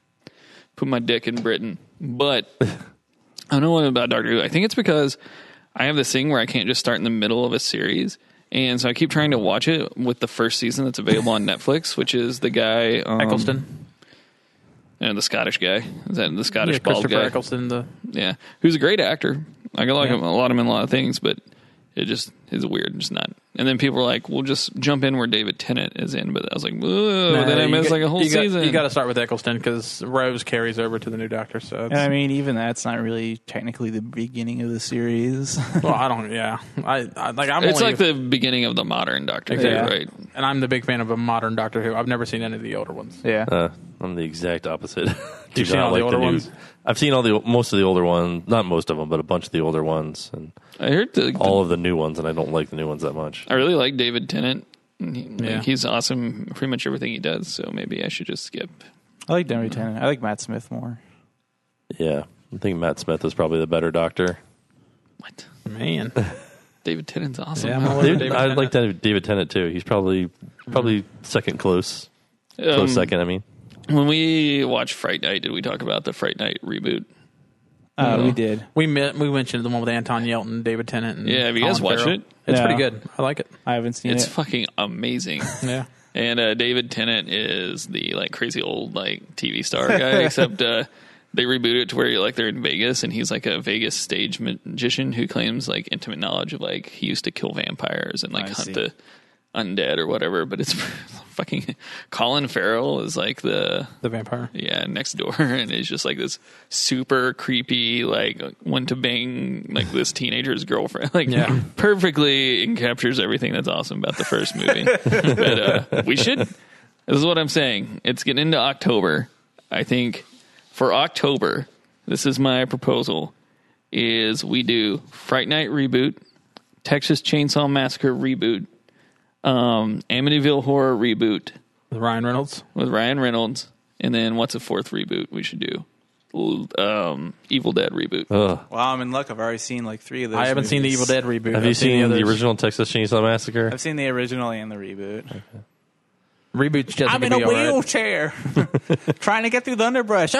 put my dick in Britain, but I don't know what about Doctor Who. I think it's because I have this thing where I can't just start in the middle of a series. And so I keep trying to watch it with the first season that's available on Netflix, which is the guy um, Eccleston. and the Scottish guy. Is that the Scottish Yeah, bald Christopher guy? Eccleston. The Yeah, who's a great actor. I like Yeah. him a lot of him in a lot of things, but it just is weird, just not. And then people were like, "Well, just jump in where David Tennant is in," but I was like, "Whoa!" Nah, then I you missed got- like a whole you got, season. You got to start with Eccleston because Rose carries over to the new Doctor. So it's, And I mean, even that's not really technically the beginning of the series. well, I don't. Yeah, I, I like. I'm it's only, like the beginning of the modern Doctor Who, Exactly. right? and I'm the big fan of a modern Doctor Who. I've never seen any of the older ones. yeah. uh, I'm the exact opposite. Do You've seen not all the like older new- ones? I've seen all the most of the older ones, not most of them, but a bunch of the older ones, and I heard the, all of the new ones, and I don't like the new ones that much. I really like David Tennant. And he, Yeah. like, he's awesome, pretty much everything he does. So maybe I should just skip. I like David Tennant. I like Matt Smith more. Yeah, I think Matt Smith is probably the better Doctor. What? Man, David Tennant's awesome. Yeah, I'm all over David, David I Tennant. like David, David Tennant too. He's probably probably second close, close Um, second. I mean, When we watched Fright Night, did we talk about the Fright Night reboot? Uh, No. We did. we met, we mentioned the one with Anton Yelton, David Tennant. And Yeah, have you guys Colin watched Farrell. it? It's No. pretty good. I like it. I haven't seen It's it. fucking amazing. Yeah. And uh, David Tennant is the like crazy old like T V star guy, except uh, they reboot it to where like they're in Vegas, and he's like a Vegas stage magician who claims like intimate knowledge of like he used to kill vampires and like I hunt see. the undead or whatever. But it's fucking Colin Farrell is like the The vampire. yeah next door, and it's just like this super creepy like want to bang like this teenager's girlfriend, like Yeah. perfectly encaptures everything that's awesome about the first movie. But uh, we should. This is what I'm saying. It's getting into October. I think for October, this is my proposal: is we do Fright Night reboot, Texas Chainsaw Massacre reboot, um, Amityville Horror reboot With Ryan Reynolds. with Ryan Reynolds, and then what's a fourth reboot we should do? Um, Evil Dead reboot. ugh. Wow, I'm in luck. I've already seen like three of those. I haven't seen the movies. Evil Dead reboot. Have I've you seen the, others. original Texas Chainsaw Massacre? I've seen the original and the reboot. Reboots? Just I'm can in a be all right. wheelchair, trying to get through the underbrush.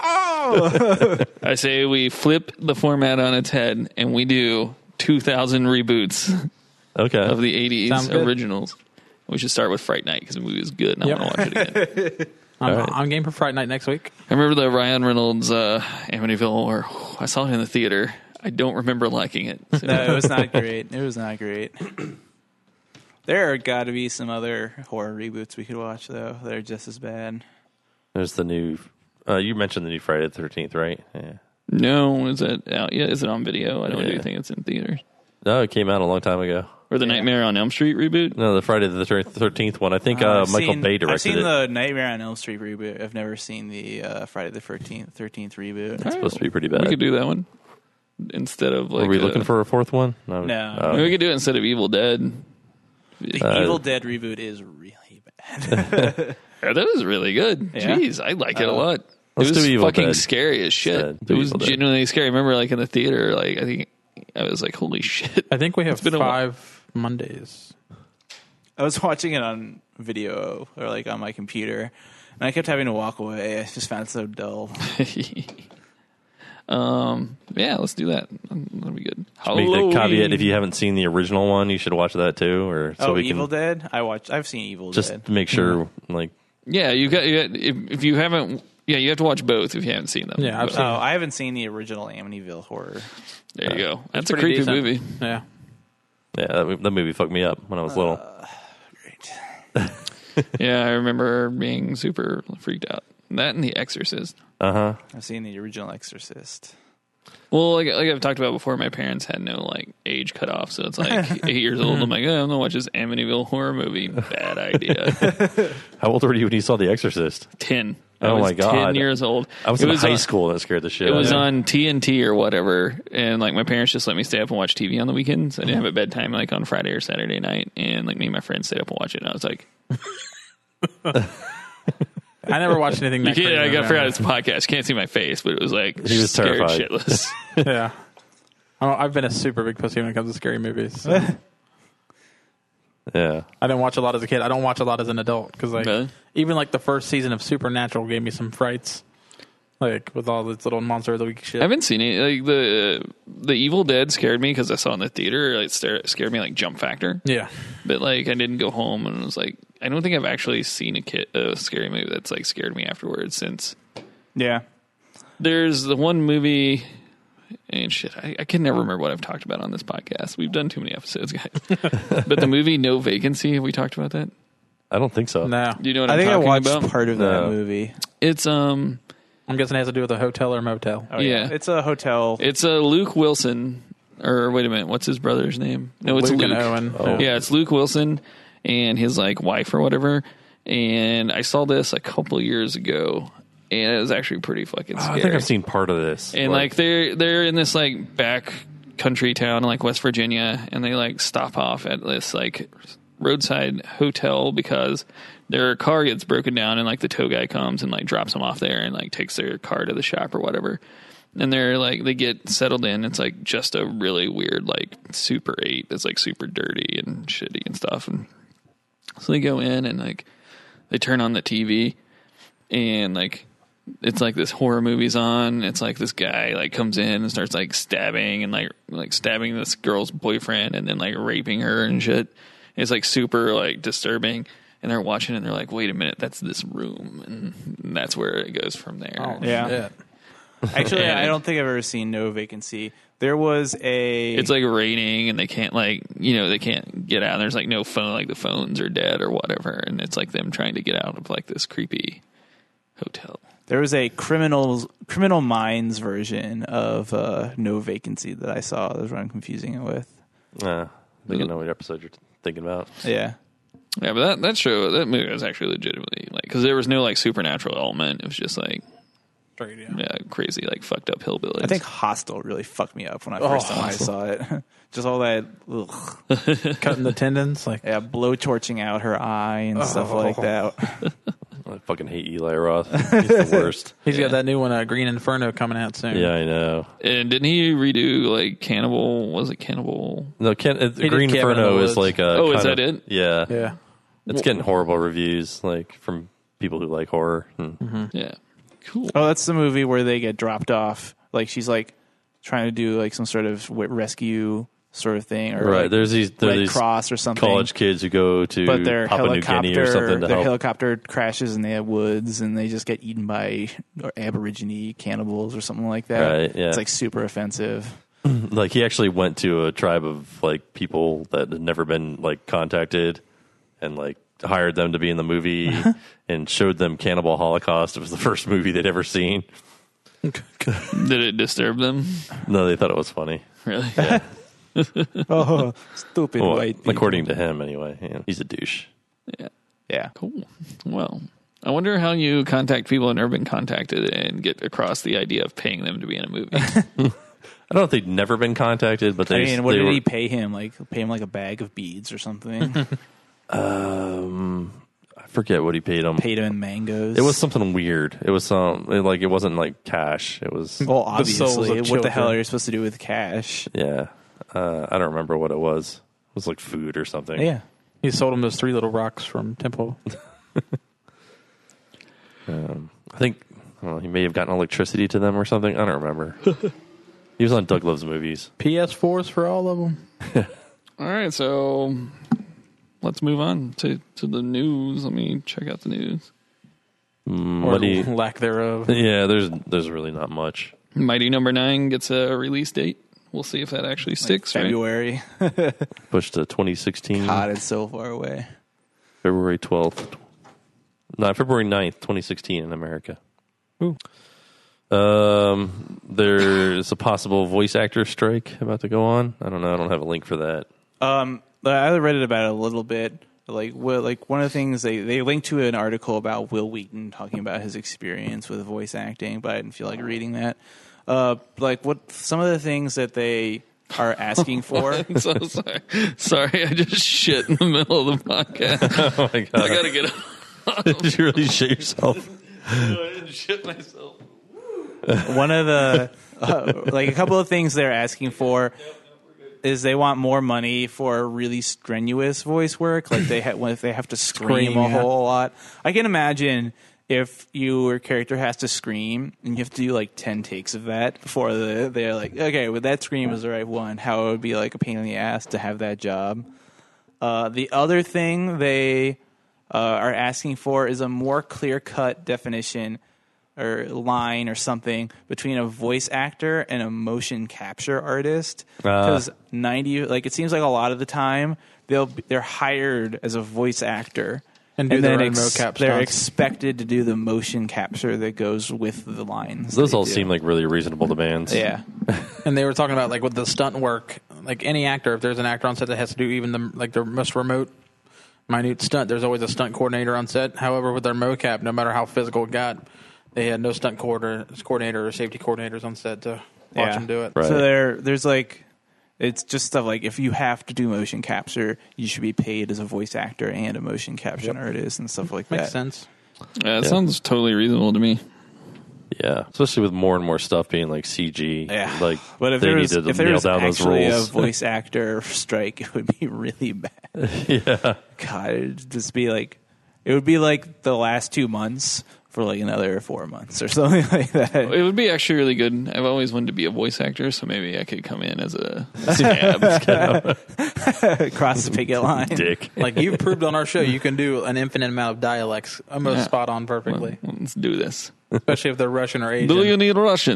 Oh! I say we flip the format on its head and we do two thousand reboots Okay. of the eighties Sounds good. originals. We should start with Fright Night because the movie was good and I Yep. want to watch it again. I'm, All right. I'm game for Friday night next week. I remember the Ryan Reynolds uh, Amityville, or I saw it in the theater. I don't remember liking it. So- No, it was not great. It was not great. There got to be some other horror reboots we could watch though. They're just as bad. There's the new. Uh, you mentioned the new Friday the thirteenth, right? Yeah. No, is it out yet? Is it on video? I don't Yeah. do think it's in theaters. No, it came out a long time ago. Or the Yeah. Nightmare on Elm Street reboot? No, the Friday the thirteenth one. I think Uh, uh, I've Michael seen- Bay directed I've seen it. the Nightmare on Elm Street reboot. I've never seen the uh, Friday the thirteenth reboot. It's supposed to be pretty We bad. could do that one instead of like. Are we uh, looking for a fourth one? No. Oh. we could do it instead of Evil Dead. The Uh, Evil Dead reboot is really bad. Yeah, that was really good. Yeah? Jeez, I like it a lot. Let's it was do Evil fucking Dead. scary as shit. Instead. Do It was Evil Dead. genuinely scary. I remember, like in the theater, like I think I was like, "Holy shit!" I think we have been a while. five Mondays. I was watching it on video or like on my computer, and I kept having to walk away. I just found it so dull. um, yeah, let's do that. That'll be good. Make the caveat: Halloween. if you haven't seen the original one, you should watch that too. Or so oh, we Evil can Dead! I watched. I've seen Evil just Dead. make sure, like, Yeah, you got, you got if, if you haven't. Yeah, you have to watch both if you haven't seen them. Yeah, I've But- seen- Oh, I haven't seen the original Amityville Horror. There you go. That's a pretty creepy decent. movie. Yeah. yeah, that, that movie fucked me up when I was little. Great. Yeah, I remember being super freaked out. That and The Exorcist. Uh huh. I've seen the original Exorcist. Well, like, like I've talked about before, my parents had no like age cutoff, so it's like eight years old. I'm like, oh, I'm gonna watch this Amityville horror movie. Bad idea. How old were you when you saw The Exorcist? Ten. I Oh was my God. Ten years old. I was It in high on- school and it scared the shit. It out of was me. on T N T or whatever, and like my parents just let me stay up and watch T V on the weekends. I didn't have a bedtime like on Friday or Saturday night, and like me and my friends stayed up and watched it. And I was like, I never watched anything. you that can't, crazy. I got forgot it's a podcast. Can't see my face, but it was like He was scared terrified. shitless. Yeah. I don't- I've been a super big pussy when it comes to scary movies. So. Yeah. I didn't watch a lot as a kid. I don't watch a lot as an adult because, like, Really? even like the first season of Supernatural gave me some frights, like with all this little monster of the week shit. I haven't seen it. Like the the Evil Dead scared me because I saw it in the theater. It scared, scared me like Jump Factor. yeah, But like I didn't go home and was like, I don't think I've actually seen a kid a scary movie that's like scared me afterwards. Since Yeah. there's the one movie. And shit, I, I can never remember what I've talked about on this podcast. We've done too many episodes, guys. But the movie No Vacancy, have we talked about that? I don't think so. no, Do you know what I I'm think I talking watched about? part of No. that movie. It's um, I'm guessing it has to do with a hotel or motel. Oh, Yeah. It's a hotel. it's a Luke Wilson, or wait a minute, what's his brother's name? No, it's Luke Luke. and Owen. Oh. Yeah, it's Luke Wilson and his like wife or whatever. And I saw this a couple years ago, and it was actually pretty fucking Oh, scary. I think I've seen part of this. And like they're they're in this like back country town in like West Virginia, and they like stop off at this like roadside hotel because their car gets broken down, and like the tow guy comes and like drops them off there and like takes their car to the shop or whatever. And they're like they get settled in. It's like just a really weird like Super eight that's like super dirty and shitty and stuff. And so they go in and like they turn on the T V, and like it's like this horror movie's on. It's like this guy like comes in and starts like stabbing and like like stabbing this girl's boyfriend and then like raping her and shit. It's like super like disturbing. And they're watching it and they're like, wait a minute, that's this room. And that's where it goes from there. Oh, Yeah. shit. Actually, And- I don't think I've ever seen No Vacancy. There was a. It's like raining and they can't like, you know, they can't get out. There's like no phone, like the phones are dead or whatever. And it's like them trying to get out of like this creepy hotel. There was a criminal Criminal Minds version of uh, No Vacancy that I saw. That's what I'm confusing it with. Uh, I think I know what episode you're thinking about. Yeah. Yeah, but that, that show, that movie was actually legitimately like, because there was no like supernatural element. It was just like, Straight, yeah. yeah, crazy, like fucked up hillbillies. I think Hostel really fucked me up when I first Oh, time I Hostel. saw it. Just all that, ugh, Cutting the tendons, like yeah, blowtorching out her eye and stuff Oh. like that. I fucking hate Eli Roth. He's the worst. he's Yeah. got that new one, uh, Green Inferno, coming out soon. Yeah, I know. And didn't he redo like Cannibal? Was it Cannibal? No, Ken, uh, did Green Cabin in the Inferno is Woods. like a. Oh, is kind that of- it? Yeah, yeah. it's getting horrible reviews, like from people who like horror. Hmm. Yeah, cool. Oh, that's the movie where they get dropped off. Like she's like trying to do like some sort of w- rescue sort of thing, or Right, like there's these there are Red these Cross or something. college kids who go to but their Papua New helicopter, Guinea or something to their help. helicopter crashes in the woods, and they just get eaten by Aborigine cannibals or something like that. Right, yeah. It's like super offensive. Like he actually went to a tribe of like people that had never been like contacted, and like hired them to be in the movie and showed them Cannibal Holocaust. It was the first movie they'd ever seen. Did it disturb them? No, they thought it was funny. Really? Oh, stupid Well, white people. according to him, anyway. Yeah, he's a douche. Yeah. Yeah. Cool. Well, I wonder how you contact people that never been contacted and get across the idea of paying them to be in a movie. I don't know if they'd never been contacted, but they. I mean, what they did were, he pay him? Like, pay him like a bag of beads or something? Um, I forget what he paid him. Paid him in mangoes. It was something weird. It was some it, like it wasn't like cash. It was well, the souls obviously. of What the hell children. are you supposed to do with cash? yeah. Uh, I don't remember what it was. It was like food or something. Yeah. He sold him those three little rocks from Temple. Um, I think I don't know, he may have gotten electricity to them or something. I don't remember. He was on Doug Loves Movies. P S fours for all of them. All right, so let's move on to, to the news. Let me check out the news. Mm, Or what do you- lack thereof. yeah, there's there's really not much. Mighty Number Nine gets a release date. We'll see if that actually sticks. Right? February. Pushed to twenty sixteen, God, it's so far away. February twelfth. No, February ninth, twenty sixteen in America. Ooh. Um, there's a possible voice actor strike about to go on. I don't know. I don't have a link for that. Um, I read it about it a little bit. Like, well, like one of the things they they linked to an article about Will Wheaton talking about his experience with voice acting, but I didn't feel like reading that. Uh, like what some of the things that they are asking for. I'm so sorry. Sorry, I just shit in the middle of the podcast. Oh my god! I gotta get up. Did you really shit yourself? I didn't shit myself. One of the uh, like a couple of things they're asking for is they want more money for really strenuous voice work, like they ha- if they have to scream, Scream, a yeah. whole lot. I can imagine if your character has to scream and you have to do like ten takes of that before the, they're like, okay, well that scream is the right one. How it would be like a pain in the ass to have that job. Uh, the other thing they uh, are asking for is a more clear-cut definition or line or something between a voice actor and a motion capture artist, because uh, ninety like it seems like a lot of the time they'll be, they're hired as a voice actor And do and their then own ex- mocap they're stunts. expected to do the motion capture that goes with the lines. Those they all do. seem like really reasonable demands. yeah. And they were talking about like with the stunt work, like any actor, if there's an actor on set that has to do even the like the most remote, minute stunt, there's always a stunt coordinator on set. However, with their mocap, no matter how physical it got, they had no stunt coordinator, coordinator or safety coordinators on set to watch Yeah. them do it. Right. So there, there's like, it's just stuff like if you have to do motion capture, you should be paid as a voice actor and a motion capture Yep. artist and stuff like Makes that. sense. Yeah, it sounds totally reasonable to me. Yeah, especially with more and more stuff being like C G. Yeah, like but if they there need was, to if there nail was down those actually rules. a voice actor strike, it would be really bad. yeah, God, it'd just be like, it would be like the last two months for like another four months or something like that. It would be actually really good. I've always wanted to be a voice actor, so maybe I could come in as a scab. Across the picket line. dick. Like you've proved on our show, you can do an infinite amount of dialects, almost Yeah. spot on perfectly, Let's do this. especially if they're Russian or Asian. Do you need Russian?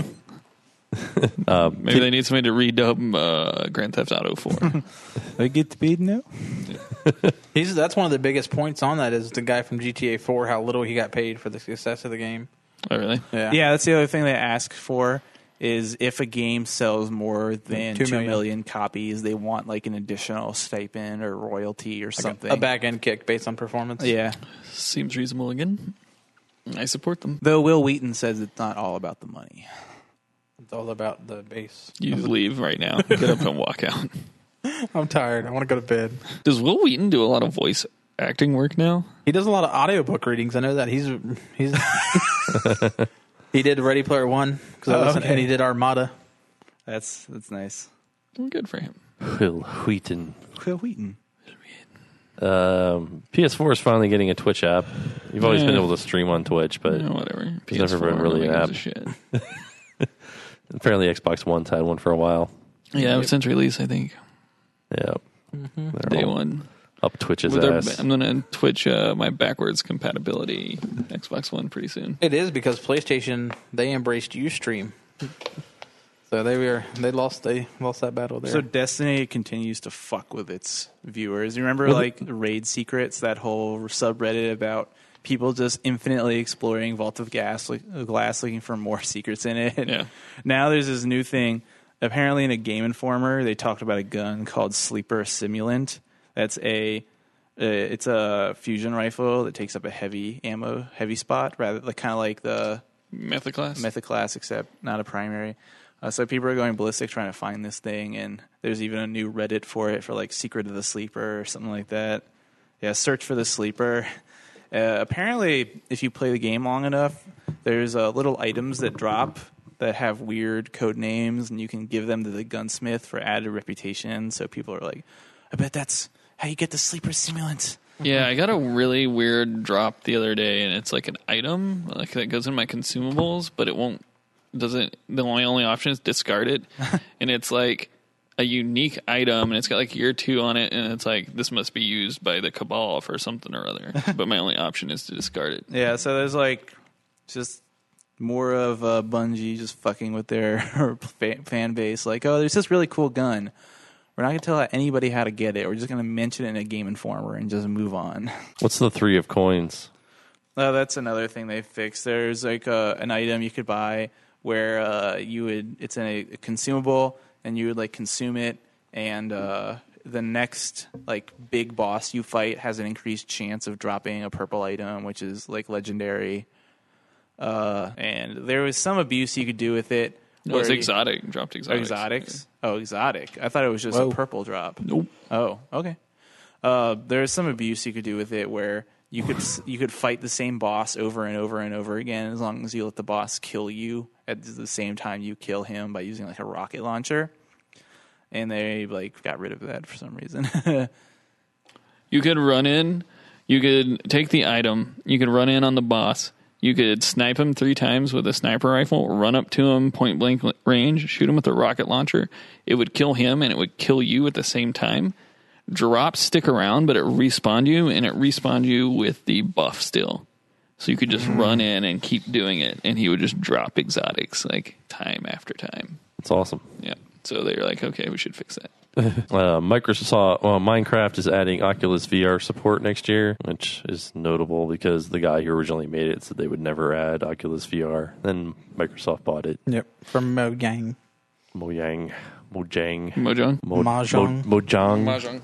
Um, Maybe they need somebody to redub uh, Grand Theft Auto four. I get paid now. He's that's one of the biggest points on that is the guy from G T A four, how little he got paid for the success of the game. Oh, really? Yeah, Yeah, that's the other thing they ask for is if a game sells more than Two two million. million copies, they want like an additional stipend or royalty or something. a back end kick based on performance. Yeah. Seems reasonable again. I support them. Though Will Wheaton says it's not all about the money. It's all about the base. You leave right now. Get up and walk out. I'm tired. I want to go to bed. Does Will Wheaton do a lot of voice acting work now? He does a lot of audiobook readings. I know that he's he's he did Ready Player One because Oh, okay. and he did Armada. That's that's nice. Well, good for him. Will Wheaton. Will Wheaton. Um, P S four is finally getting a Twitch app. You've always Yeah. been able to stream on Twitch, but Yeah, whatever. It's never been really an nobody app. gives a shit. apparently Xbox One's had one for a while. Yeah, since release, I think. Yeah, Mm-hmm. They're Day all one. up Twitch's With their- ass. I'm going to Twitch uh, my backwards compatibility Xbox One pretty soon. It is because PlayStation they embraced Ustream, so they were they lost they lost that battle there. So Destiny continues to fuck with its viewers. You remember like Raid Secrets, that whole subreddit about people just infinitely exploring Vault of Gas, like, Glass looking for more secrets in it? Yeah. Now there's this new thing. apparently in a Game Informer, they talked about a gun called Sleeper Simulant. That's a uh, it's a fusion rifle that takes up a heavy ammo, heavy spot, rather like kind of like the Method class? Method class, except not a primary. Uh, so people are going ballistic trying to find this thing, and there's even a new Reddit for it for like Secret of the Sleeper or something like that. Yeah, search for the Sleeper. Uh, apparently, if you play the game long enough, there's uh, little items that drop that have weird code names, and you can give them to the gunsmith for added reputation. So people are like, I bet that's how you get the Sleeper Simulant. Yeah, I got a really weird drop the other day, and it's like an item like that goes in my consumables, but it won't doesn't. The only only option is discard it, and it's like a unique item, and it's got like year two on it, and it's like this must be used by the Cabal for something or other. But my only option is to discard it. Yeah, so there's like just more of uh, Bungie just fucking with their fan base. Like, oh, there's this really cool gun. We're not going to tell anybody how to get it. We're just going to mention it in a Game Informer and just move on. What's the three of coins? Oh, that's another thing they fixed. There's like a, an item you could buy where uh, you would it's in a, a consumable, and you would like consume it, and uh, the next like big boss you fight has an increased chance of dropping a purple item, which is like legendary. Uh, and there was some abuse you could do with it. No, it's where- exotic. Dropped exotics. Exotics? Oh, exotic. I thought it was just Whoa. a purple drop. Nope. Oh, okay. Uh, there's some abuse you could do with it where you could you could fight the same boss over and over and over again as long as you let the boss kill you at the same time you kill him by using like a rocket launcher. And they like got rid of that for some reason. You could run in. You could take the item. You could run in on the boss. You could snipe him three times with a sniper rifle, run up to him point blank range, shoot him with a rocket launcher. It would kill him and it would kill you at the same time. Drop stick around, but it respawned you, and it respawned you with the buff still. So you could just run in and keep doing it, and he would just drop exotics like time after time. It's awesome. Yeah. So they're like, okay, we should fix that. Uh, Microsoft, well, Minecraft is adding Oculus V R support next year, which is notable because the guy who originally made it said they would never add Oculus V R. Then Microsoft bought it. Yep, from Mojang. Mojang, Mojang, Mojang. Mo- Mahjong. Mo- Mojang. Mahjong.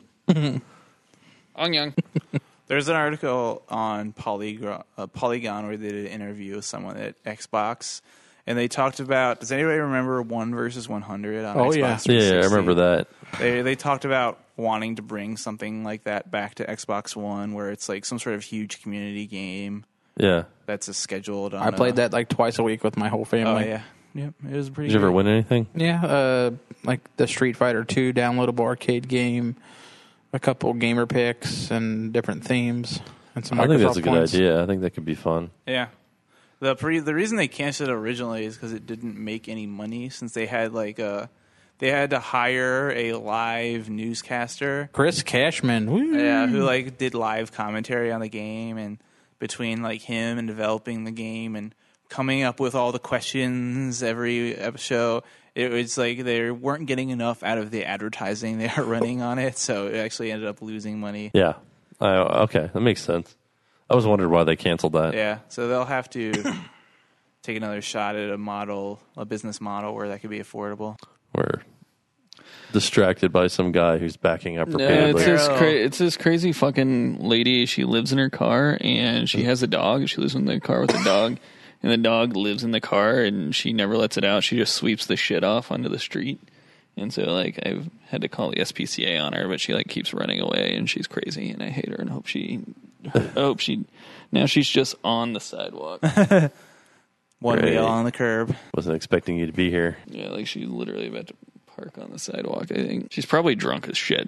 Anyang. There's an article on Polygon, uh, Polygon where they did an interview with someone at Xbox, and they talked about. Does anybody remember One versus one hundred on Oh, Xbox yeah. three sixty? Yeah, I remember that. They they talked about wanting to bring something like that back to Xbox One, where it's like some sort of huge community game Yeah. that's a scheduled. On I played a, that like twice a week with my whole family. Oh yeah, yep. It was pretty. Did you ever good. win anything? Yeah, uh, like the Street Fighter two downloadable arcade game, a couple gamer picks, and different themes, and some I think Microsoft that's a good points. idea. I think that could be fun. Yeah. The pre, the reason they canceled it originally is because it didn't make any money since they had like a they had to hire a live newscaster. Chris Cashman, woo. Yeah, who like did live commentary on the game, and between like him and developing the game and coming up with all the questions every show, it was like they weren't getting enough out of the advertising they were running on it, so it actually ended up losing money. Yeah. I, okay, that makes sense. I was wondering why they canceled that. Yeah, so they'll have to take another shot at a model, a business model where that could be affordable. We're distracted by some guy who's backing up No, repeatedly. it's this Girl. cra- it's this crazy fucking lady. She lives in her car and she has a dog. She lives in the car with the dog, and the dog lives in the car and she never lets it out. She just sweeps the shit off onto the street. And so, like, I've had to call the S P C A on her, but she like keeps running away, and she's crazy, and I hate her, and hope she, I hope she, now she's just on the sidewalk. One Great. wheel on the curb. Wasn't expecting you to be here. Yeah, like she's literally about to park on the sidewalk. I think she's probably drunk as shit.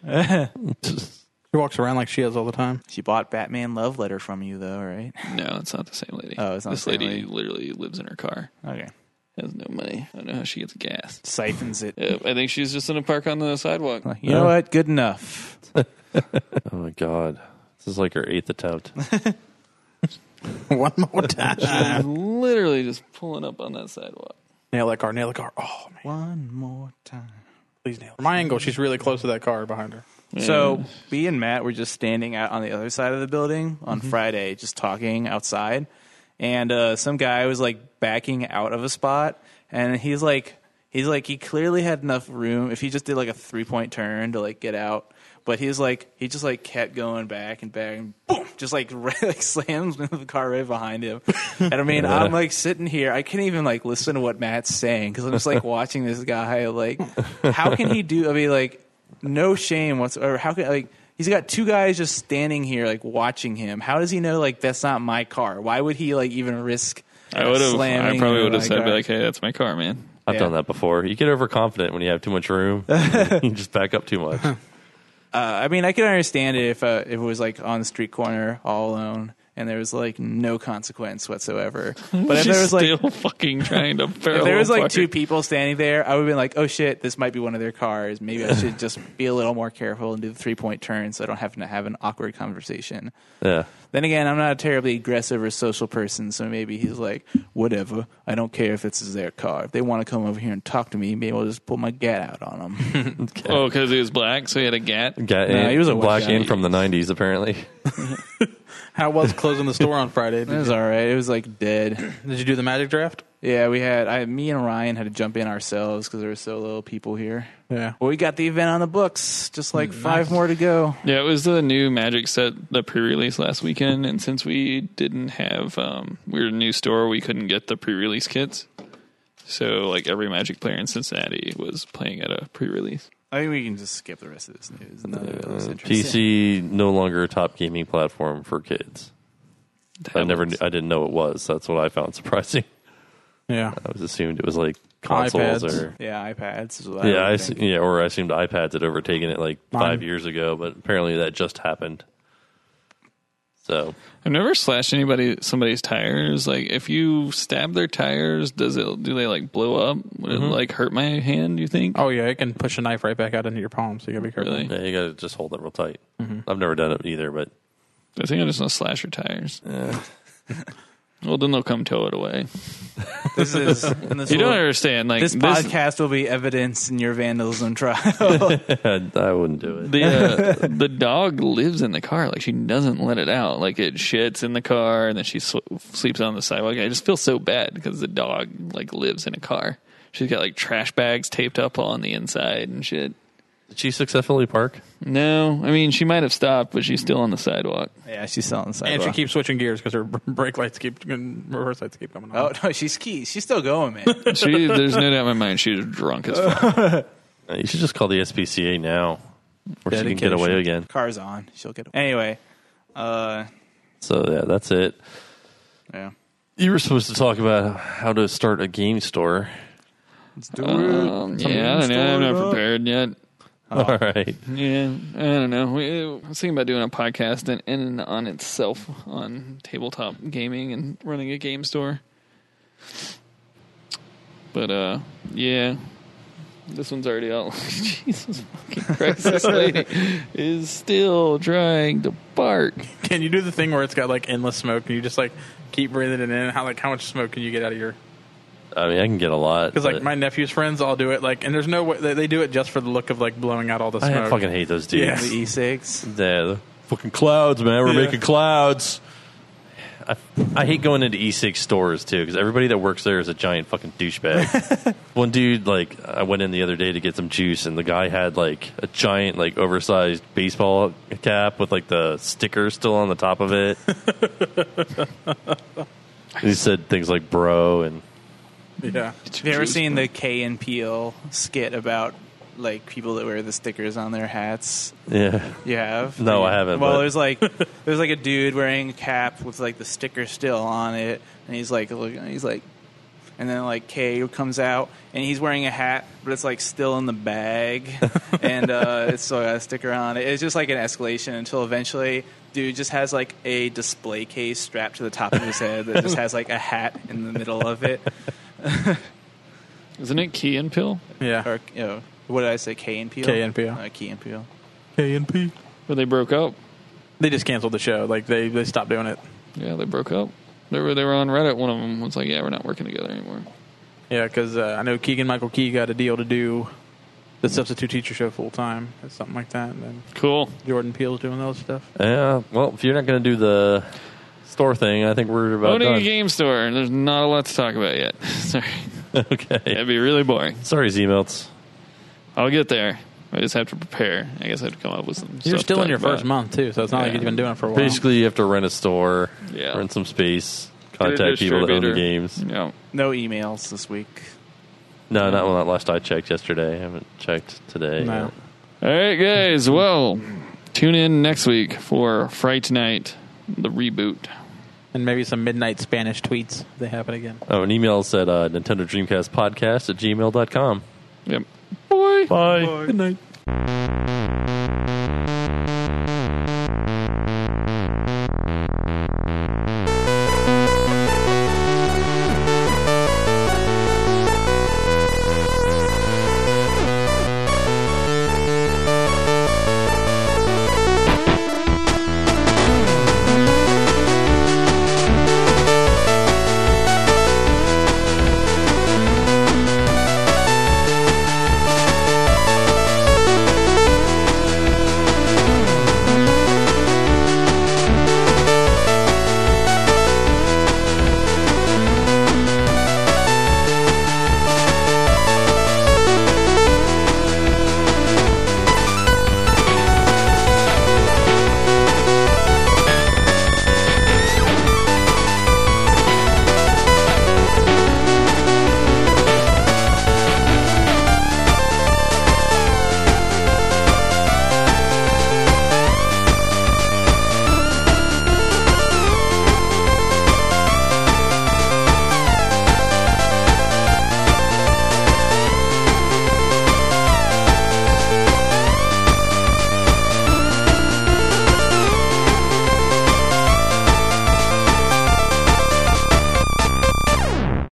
She walks around like she is all the time. She bought Batman Love Letter from you, though, right? No, it's not the same lady. Oh, it's not this the same lady lady. literally lives in her car. Okay. Has no money. I don't know how she gets gas. Siphons it. Yeah, I think she's just in a park on the sidewalk. You know what? Good enough. Oh my god. This is like our eighth attempt. One more time. Literally just pulling up on that sidewalk. Nail that car, nail the car. Oh, man. One more time. Please nail it. From my angle, she's really close to that car behind her. So, B and Matt were just standing out on the other side of the building on Friday, just talking outside. And uh, some guy was like backing out of a spot, and he's like, He's like, he clearly had enough room if he just did like a three point turn to like get out. But he's like, he just like kept going back and back and boom, just like, like slams into the car right behind him. And I mean, I'm like sitting here, I can't even like listen to what Matt's saying because I'm just like watching this guy. Like, how can he do? I mean, like, no shame whatsoever. How can like he's got two guys just standing here like watching him? How does he know like that's not my car? Why would he like even risk? I would have. I probably would have said, car? be like, "Hey, that's my car, man." I've Yeah. done that before. You get overconfident when you have too much room. You just back up too much. Uh, I mean, I could understand it if uh, if it was like on the street corner all alone and there was like no consequence whatsoever. But if She's there was like still fucking trying to. if there was like two people standing there, I would have been like, oh shit, this might be one of their cars. Maybe I should just be a little more careful and do the three point turn so I don't have to have an awkward conversation. Yeah. Then again, I'm not a terribly aggressive or social person, so maybe he's like, whatever. I don't care if this is their car. If they want to come over here and talk to me, maybe I'll just pull my gat out on them. Oh, because he was black, so he had a gat. Gat No, he was a black white in guy. from the nineties, apparently. How was closing the store on Friday? It Did was you, all right. It was like dead. did you do the Magic draft? Yeah, we had I, me and Ryan had to jump in ourselves because there were so little people here. Yeah. Well, we got the event on the books. Just like five more to go. Yeah, it was the new Magic set, the pre-release last weekend, and since we didn't have, um, we were a new store, we couldn't get the pre-release kits. So, like, every Magic player in Cincinnati was playing at a pre-release. I think we can just skip the rest of this news. None of it was Uh, interesting. P C no longer a top gaming platform for kids. I never, Tablets. knew, I didn't know it was. That's what I found surprising. Yeah. I was assumed it was like consoles iPads. or Yeah, iPads. Is what yeah, I I would assu- think. yeah, or I assumed iPads had overtaken it like Mine. five years ago, but apparently that just happened. So I've never slashed anybody somebody's tires. Like, if you stab their tires, does it? Do they like blow up? Would Mm-hmm. it like hurt my hand? You think? Oh yeah, it can push a knife right back out into your palm, so you gotta be careful. Really? yeah, you got to just hold it real tight. I've never done it either, but I think I'm just gonna slash your tires. Well, then they'll come tow it away. This is and this You will- don't understand. Like This podcast will be evidence in your vandalism trial. I wouldn't do it. the uh, the dog lives in the car. Like, she doesn't let it out. Like, it shits in the car and then she sl- sleeps on the sidewalk. I just feel so bad because the dog like lives in a car. She's got like trash bags taped up on the inside and shit. Did she successfully park? No, I mean, she might have stopped, but she's still on the sidewalk. Yeah, she's still on the And sidewalk. she keeps switching gears because her brake lights keep, reverse lights keep coming on. Oh no, she's key. She's still going, man. She, there's no doubt in my mind she's drunk as fuck. Uh, You should just call the S P C A now, or she can get Dedication. away again. Car's on. She'll get. Anyway, uh, So yeah, that's it. yeah. You were supposed to talk about how to start a game store. Let's do Um, yeah, I don't know. I'm not prepared yet. All right. Yeah, I don't know. We, I was thinking about doing a podcast in, in and on itself on tabletop gaming and running a game store. But, uh, yeah. This one's already out. Jesus fucking Christ. This lady is still trying to bark. Can you do the thing where it's got like endless smoke and you just like keep breathing it in? How like how much smoke can you get out of your? I mean, I can get a lot. Because like but my nephew's friends all do it like, and there's no way they, they do it just for the look of like blowing out all the I smoke. fucking hate those dudes. Yeah. The E six. Yeah, the fucking clouds, man. We're Yeah. making clouds. I, I hate going into E six stores too because everybody that works there is a giant fucking douchebag. One dude, like, I went in the other day to get some juice, and the guy had like a giant, like, oversized baseball cap with like the sticker still on the top of it. He said things like "bro" and Yeah. Have you ever seen the Key and Peele skit about like people that wear the stickers on their hats? yeah. You have? No, I haven't, Well, but- there's like there's like a dude wearing a cap with like the sticker still on it, and he's like, look, he's like, and then like Kay comes out, and he's wearing a hat, but it's like still in the bag, and uh, it's still got a sticker on it. It's just like an escalation until eventually, dude just has like a display case strapped to the top of his head that just has like a hat in the middle of it, Isn't it Key and Pill? Yeah. or you know, what did I say? Key and Peele. Key and Peele. Uh, Key and Peele. K and P. Where they broke up? They just canceled the show. Like they they stopped doing it. Yeah, they broke up. They were they were on Reddit. One of them was like, "Yeah, we're not working together anymore." Yeah, because uh, I know Keegan Michael Key got a deal to do the substitute teacher show full time, or something like that. And then Cool. Jordan Peele's doing those stuff. Yeah. Well, if you're not going to do the store thing, I think we're about Owning done. a game store. There's not a lot to talk about yet. Sorry. Okay. It'd be really boring. Sorry, Z-Melts. I'll get there. I just have to prepare. I guess I have to come up with some You're stuff still to in your talk first about. month, too, so it's not like Yeah. you've been doing it for a while. Basically, you have to rent a store, Yeah. rent some space, Get a contact people that own the distributor. games. Yeah. No emails this week. No, not when last I checked yesterday. I haven't checked today. No. All right, guys. Well, tune in next week for Fright Night, the reboot. And maybe some midnight Spanish tweets if they happen again. Oh, an email said uh, Nintendo Dreamcast Podcast at gmail dot com. Yep. Bye. Bye. Good night.